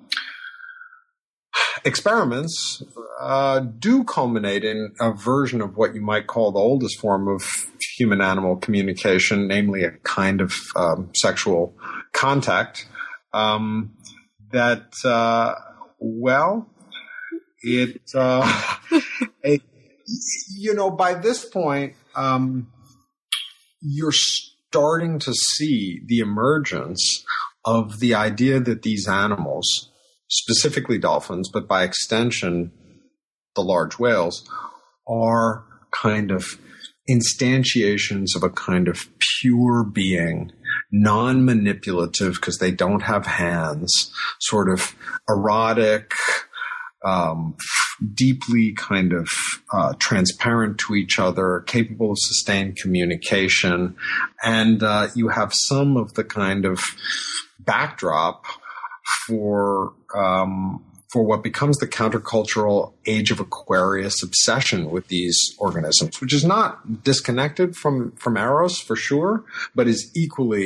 experiments uh, do culminate in a version of what you might call the oldest form of human-animal communication, namely a kind of um, sexual contact um, that uh, Well, it, uh, it, you know, by this point, um, you're starting to see the emergence of the idea that these animals, specifically dolphins, but by extension, the large whales, are kind of instantiations of a kind of pure being, non-manipulative because they don't have hands, sort of erotic, um, deeply kind of uh, transparent to each other, capable of sustained communication. And uh, you have some of the kind of backdrop for um, for what becomes the countercultural Age of Aquarius obsession with these organisms, which is not disconnected from, from Eros for sure, but is equally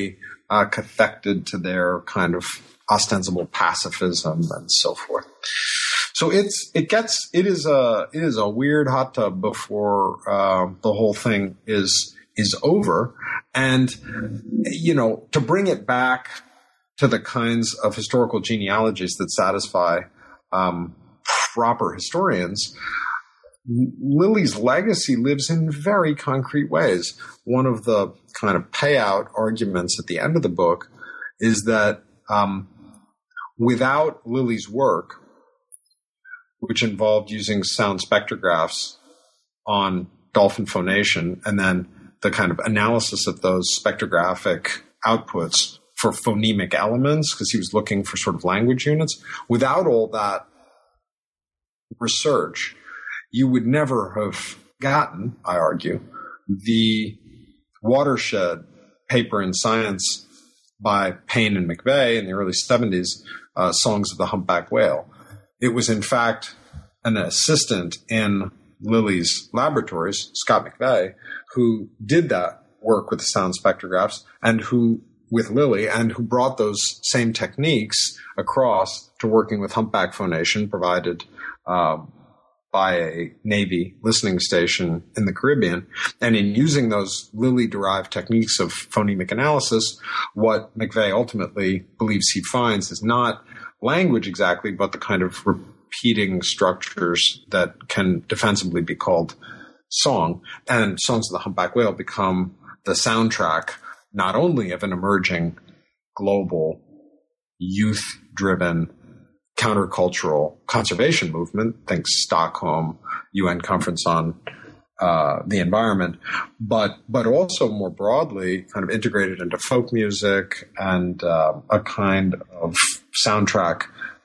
uh, cathected to their kind of ostensible pacifism and so forth. So it's it gets it is a it is a weird hot tub before uh, the whole thing is is over, and you know, to bring it back to the kinds of historical genealogies that satisfy um, proper historians, Lilly's legacy lives in very concrete ways. One of the kind of payout arguments at the end of the book is that um, without Lilly's work, which involved using sound spectrographs on dolphin phonation and then the kind of analysis of those spectrographic outputs for phonemic elements, because he was looking for sort of language units. Without all that research, you would never have gotten, I argue, the watershed paper in Science by Payne and McVeigh in the early seventies, uh, Songs of the Humpback Whale. It was, in fact, an assistant in Lilly's laboratories, Scott McVeigh, who did that work with the sound spectrographs and who, with Lilly, and who brought those same techniques across to working with humpback phonation provided um, by a Navy listening station in the Caribbean. And in using those Lilly-derived techniques of phonemic analysis, what McVeigh ultimately believes he finds is not language exactly, but the kind of repeating structures that can defensively be called song. And Songs of the Humpback Whale become the soundtrack not only of an emerging global youth-driven countercultural conservation movement, think Stockholm, U N Conference on uh, the Environment, but but also more broadly kind of integrated into folk music and uh, a kind of soundtrack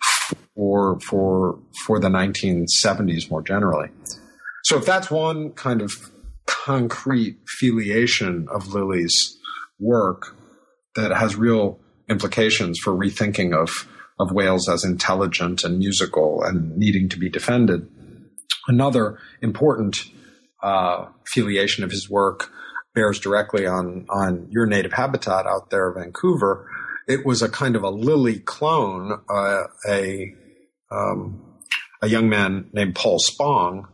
for for for the nineteen seventies more generally. So if that's one kind of concrete filiation of Lilly's work that has real implications for rethinking of of whales as intelligent and musical and needing to be defended. Another important uh, filiation of his work bears directly on, on your native habitat out there, Vancouver. It was a kind of a Lilly clone, uh, a um, a young man named Paul Spong,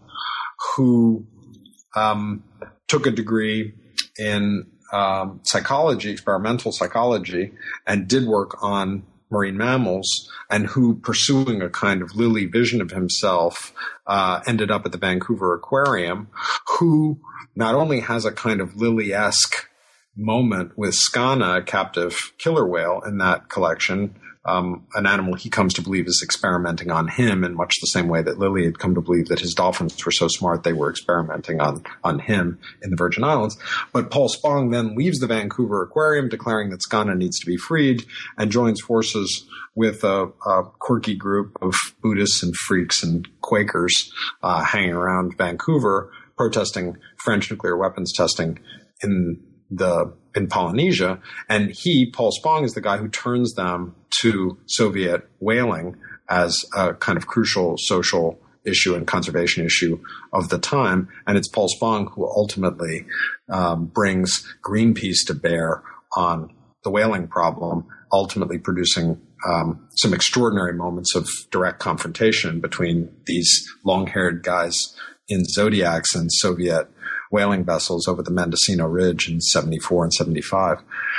who um, took a degree in um, psychology, experimental psychology, and did work on marine mammals, and who, pursuing a kind of Lilly vision of himself, uh, ended up at the Vancouver Aquarium, who not only has a kind of Lilly-esque moment with Skana, a captive killer whale in that collection, um, an animal he comes to believe is experimenting on him in much the same way that Lilly had come to believe that his dolphins were so smart they were experimenting on, on him in the Virgin Islands. But Paul Spong then leaves the Vancouver Aquarium, declaring that Skana needs to be freed, and joins forces with a, a quirky group of Buddhists and freaks and Quakers uh, hanging around Vancouver, protesting French nuclear weapons testing in the in Polynesia. And he, Paul Spong, is the guy who turns them to Soviet whaling as a kind of crucial social issue and conservation issue of the time. And it's Paul Spong who ultimately um, brings Greenpeace to bear on the whaling problem, ultimately producing um, some extraordinary moments of direct confrontation between these long-haired guys in Zodiacs and Soviet whaling vessels over the Mendocino Ridge in seventy-four and seventy-five.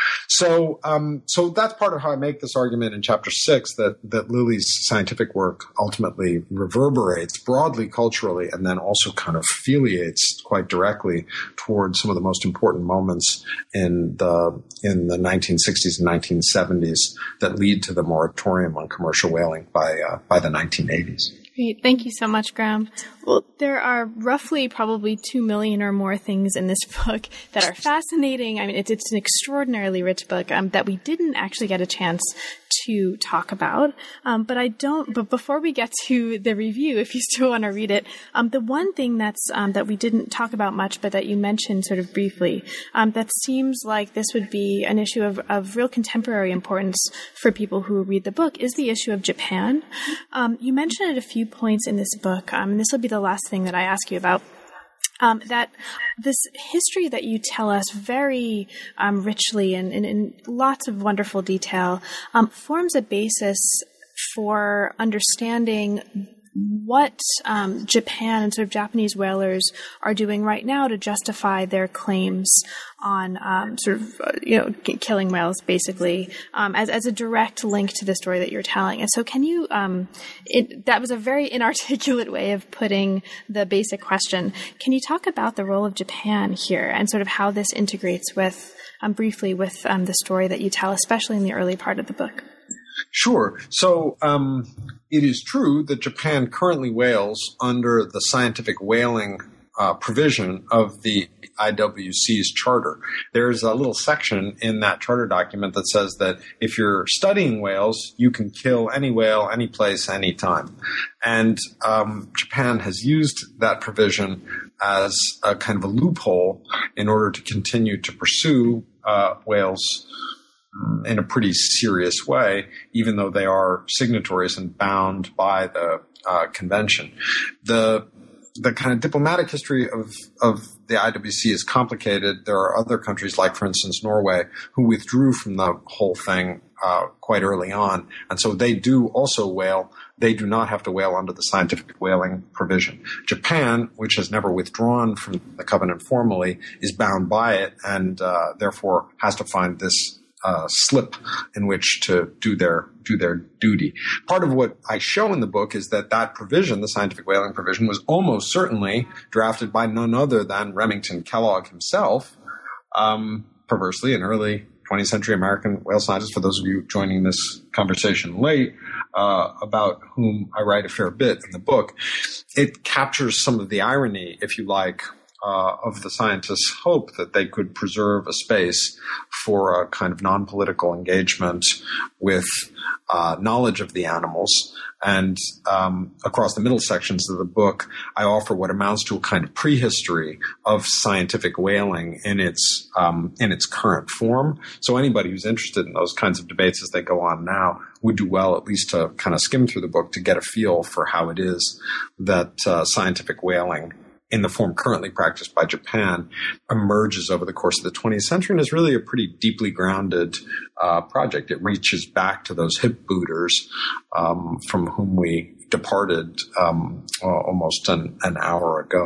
So, um, so that's part of how I make this argument in chapter six that, that Lilly's scientific work ultimately reverberates broadly culturally and then also kind of filiates quite directly towards some of the most important moments in the, in the nineteen sixties and nineteen seventies that lead to the moratorium on commercial whaling by, uh, by the nineteen eighties. Great. Thank you so much, Graham. Well, there are roughly probably two million or more things in this book that are fascinating. I mean, it's, it's an extraordinarily rich book um, that we didn't actually get a chance to talk about. Um, but I don't, but before we get to the review, if you still want to read it, um, the one thing that's, um, that we didn't talk about much, but that you mentioned sort of briefly, um, that seems like this would be an issue of, of real contemporary importance for people who read the book is the issue of Japan. Um, you mentioned it a few points in this book, um, and this will be the last thing that I ask you about. Um, that this history that you tell us very um, richly and in lots of wonderful detail um, forms a basis for understanding what um, Japan and sort of Japanese whalers are doing right now to justify their claims on um, sort of uh, you know k- killing whales, basically, um, as as a direct link to the story that you're telling. And so, can you? Um, it, that was a very inarticulate way of putting the basic question. Can you talk about the role of Japan here and sort of how this integrates with um, briefly with um, the story that you tell, especially in the early part of the book? Sure. So um, it is true that Japan currently whales under the scientific whaling uh, provision of the I W C's charter. There's a little section in that charter document that says that if you're studying whales, you can kill any whale, any place, anytime. And um, Japan has used that provision as a kind of a loophole in order to continue to pursue uh, whales in a pretty serious way, even though they are signatories and bound by the uh, convention. The the kind of diplomatic history of, of the I W C is complicated. There are other countries, like, for instance, Norway, who withdrew from the whole thing uh, quite early on. And so they do also whale. They do not have to whale under the scientific whaling provision. Japan, which has never withdrawn from the covenant formally, is bound by it and uh, therefore has to find this Uh, slip in which to do their do their duty. Part of what I show in the book is that that provision, the scientific whaling provision, was almost certainly drafted by none other than Remington Kellogg himself, um, perversely an early twentieth century American whale scientist, for those of you joining this conversation late, uh, about whom I write a fair bit in the book. It captures some of the irony, if you like, Uh, of the scientists' hope that they could preserve a space for a kind of non-political engagement with uh, knowledge of the animals. And um, across the middle sections of the book, I offer what amounts to a kind of prehistory of scientific whaling in its um, in its current form. So anybody who's interested in those kinds of debates as they go on now would do well at least to kind of skim through the book to get a feel for how it is that uh, scientific whaling in the form currently practiced by Japan emerges over the course of the twentieth century and is really a pretty deeply grounded uh, project. It reaches back to those hip booters um, from whom we departed um, uh, almost an, an hour ago.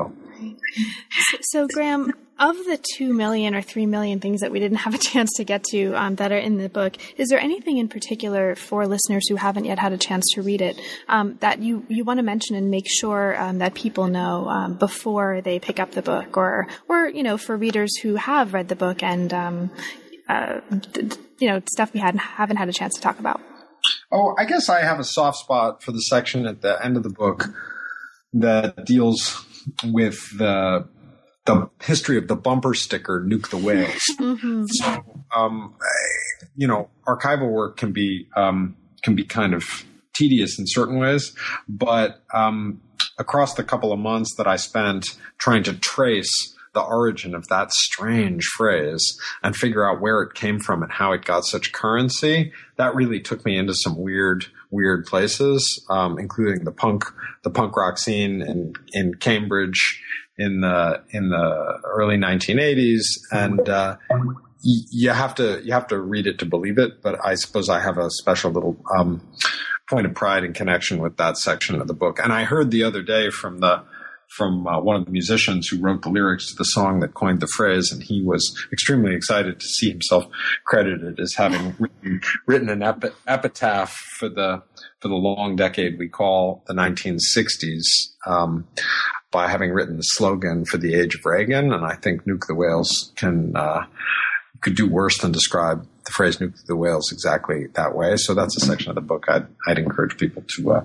So, so, Graham, of the two million or three million things that we didn't have a chance to get to um, that are in the book, is there anything in particular for listeners who haven't yet had a chance to read it um, that you, you want to mention and make sure um, that people know um, before they pick up the book, or, or you know, for readers who have read the book and um, uh, you know, stuff we hadn't haven't had a chance to talk about? Oh, I guess I have a soft spot for the section at the end of the book that deals with the the history of the bumper sticker, Nuke the Whales. Mm-hmm. So, um, you know, archival work can be um, can be kind of tedious in certain ways, but um, across the couple of months that I spent trying to trace the origin of that strange phrase and figure out where it came from and how it got such currency, that really took me into some weird, weird places, um, including the punk, the punk rock scene in, in Cambridge in the in the early nineteen eighties, and uh, y- you have to you have to read it to believe it. But I suppose I have a special little um, point of pride in connection with that section of the book. And I heard the other day from the from uh, one of the musicians who wrote the lyrics to the song that coined the phrase, and he was extremely excited to see himself credited as having written, written an epi- epitaph for the for the long decade we call the nineteen sixties, um, by having written the slogan for the age of Reagan. And I think Nuke the Whales can uh, could do worse than describe the phrase Nuke the Whales exactly that way. So that's a section of the book I'd, I'd encourage people to uh,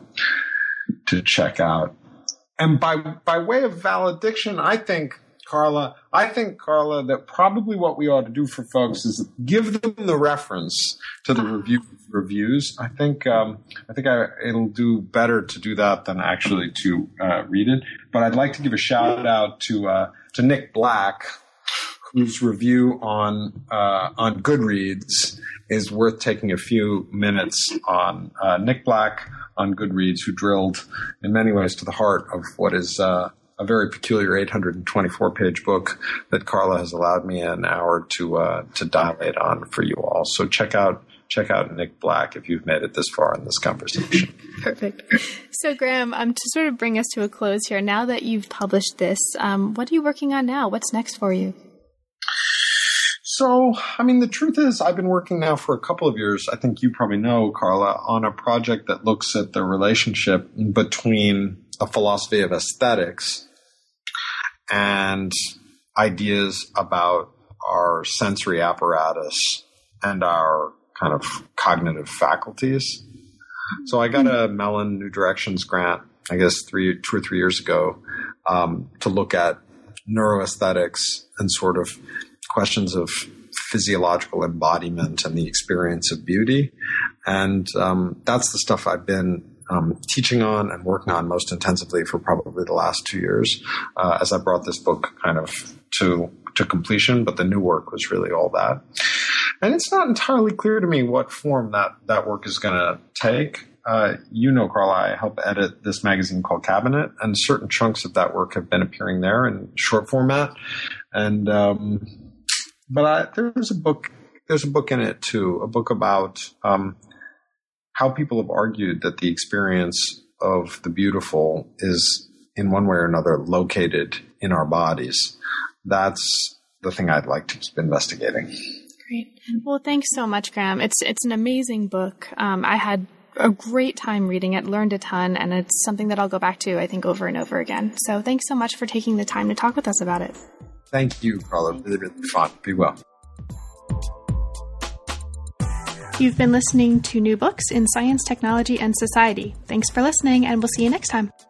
to check out. And by by way of valediction, I think, Carla, I think, Carla, that probably what we ought to do for folks is give them the reference to the review reviews. I think um, I think I, it'll do better to do that than actually to uh, read it. But I'd like to give a shout out to uh, to Nick Black, whose review on uh, on Goodreads is worth taking a few minutes on. Uh, Nick Black on Goodreads, who drilled in many ways to the heart of what is uh, a very peculiar eight hundred twenty-four page book that Carla has allowed me an hour to uh, to dilate on for you all. So check out check out Nick Black if you've made it this far in this conversation. Perfect. So Graham, um, to sort of bring us to a close here, now that you've published this, um, what are you working on now? What's next for you? So, I mean, the truth is I've been working now for a couple of years, I think you probably know, Carla, on a project that looks at the relationship between a philosophy of aesthetics and ideas about our sensory apparatus and our kind of cognitive faculties. So I got a Mellon New Directions grant, I guess three, two or three years ago, um, to look at neuroaesthetics and sort of questions of physiological embodiment and the experience of beauty. And um, that's the stuff I've been um, teaching on and working on most intensively for probably the last two years uh, as I brought this book kind of to to completion. But the new work was really all that. And it's not entirely clear to me what form that, that work is going to take. Uh, you know, Carla, I help edit this magazine called Cabinet, and certain chunks of that work have been appearing there in short format. And um But I, there's a book. There's a book in it too. A book about um, how people have argued that the experience of the beautiful is, in one way or another, located in our bodies. That's the thing I'd like to keep investigating. Great. Well, thanks so much, Graham. It's it's an amazing book. Um, I had a great time reading it, learned a ton, and it's something that I'll go back to, I think, over and over again. So thanks so much for taking the time to talk with us about it. Thank you, Carla. Really, really fun. Be well. You've been listening to New Books in Science, Technology, and Society. Thanks for listening, and we'll see you next time.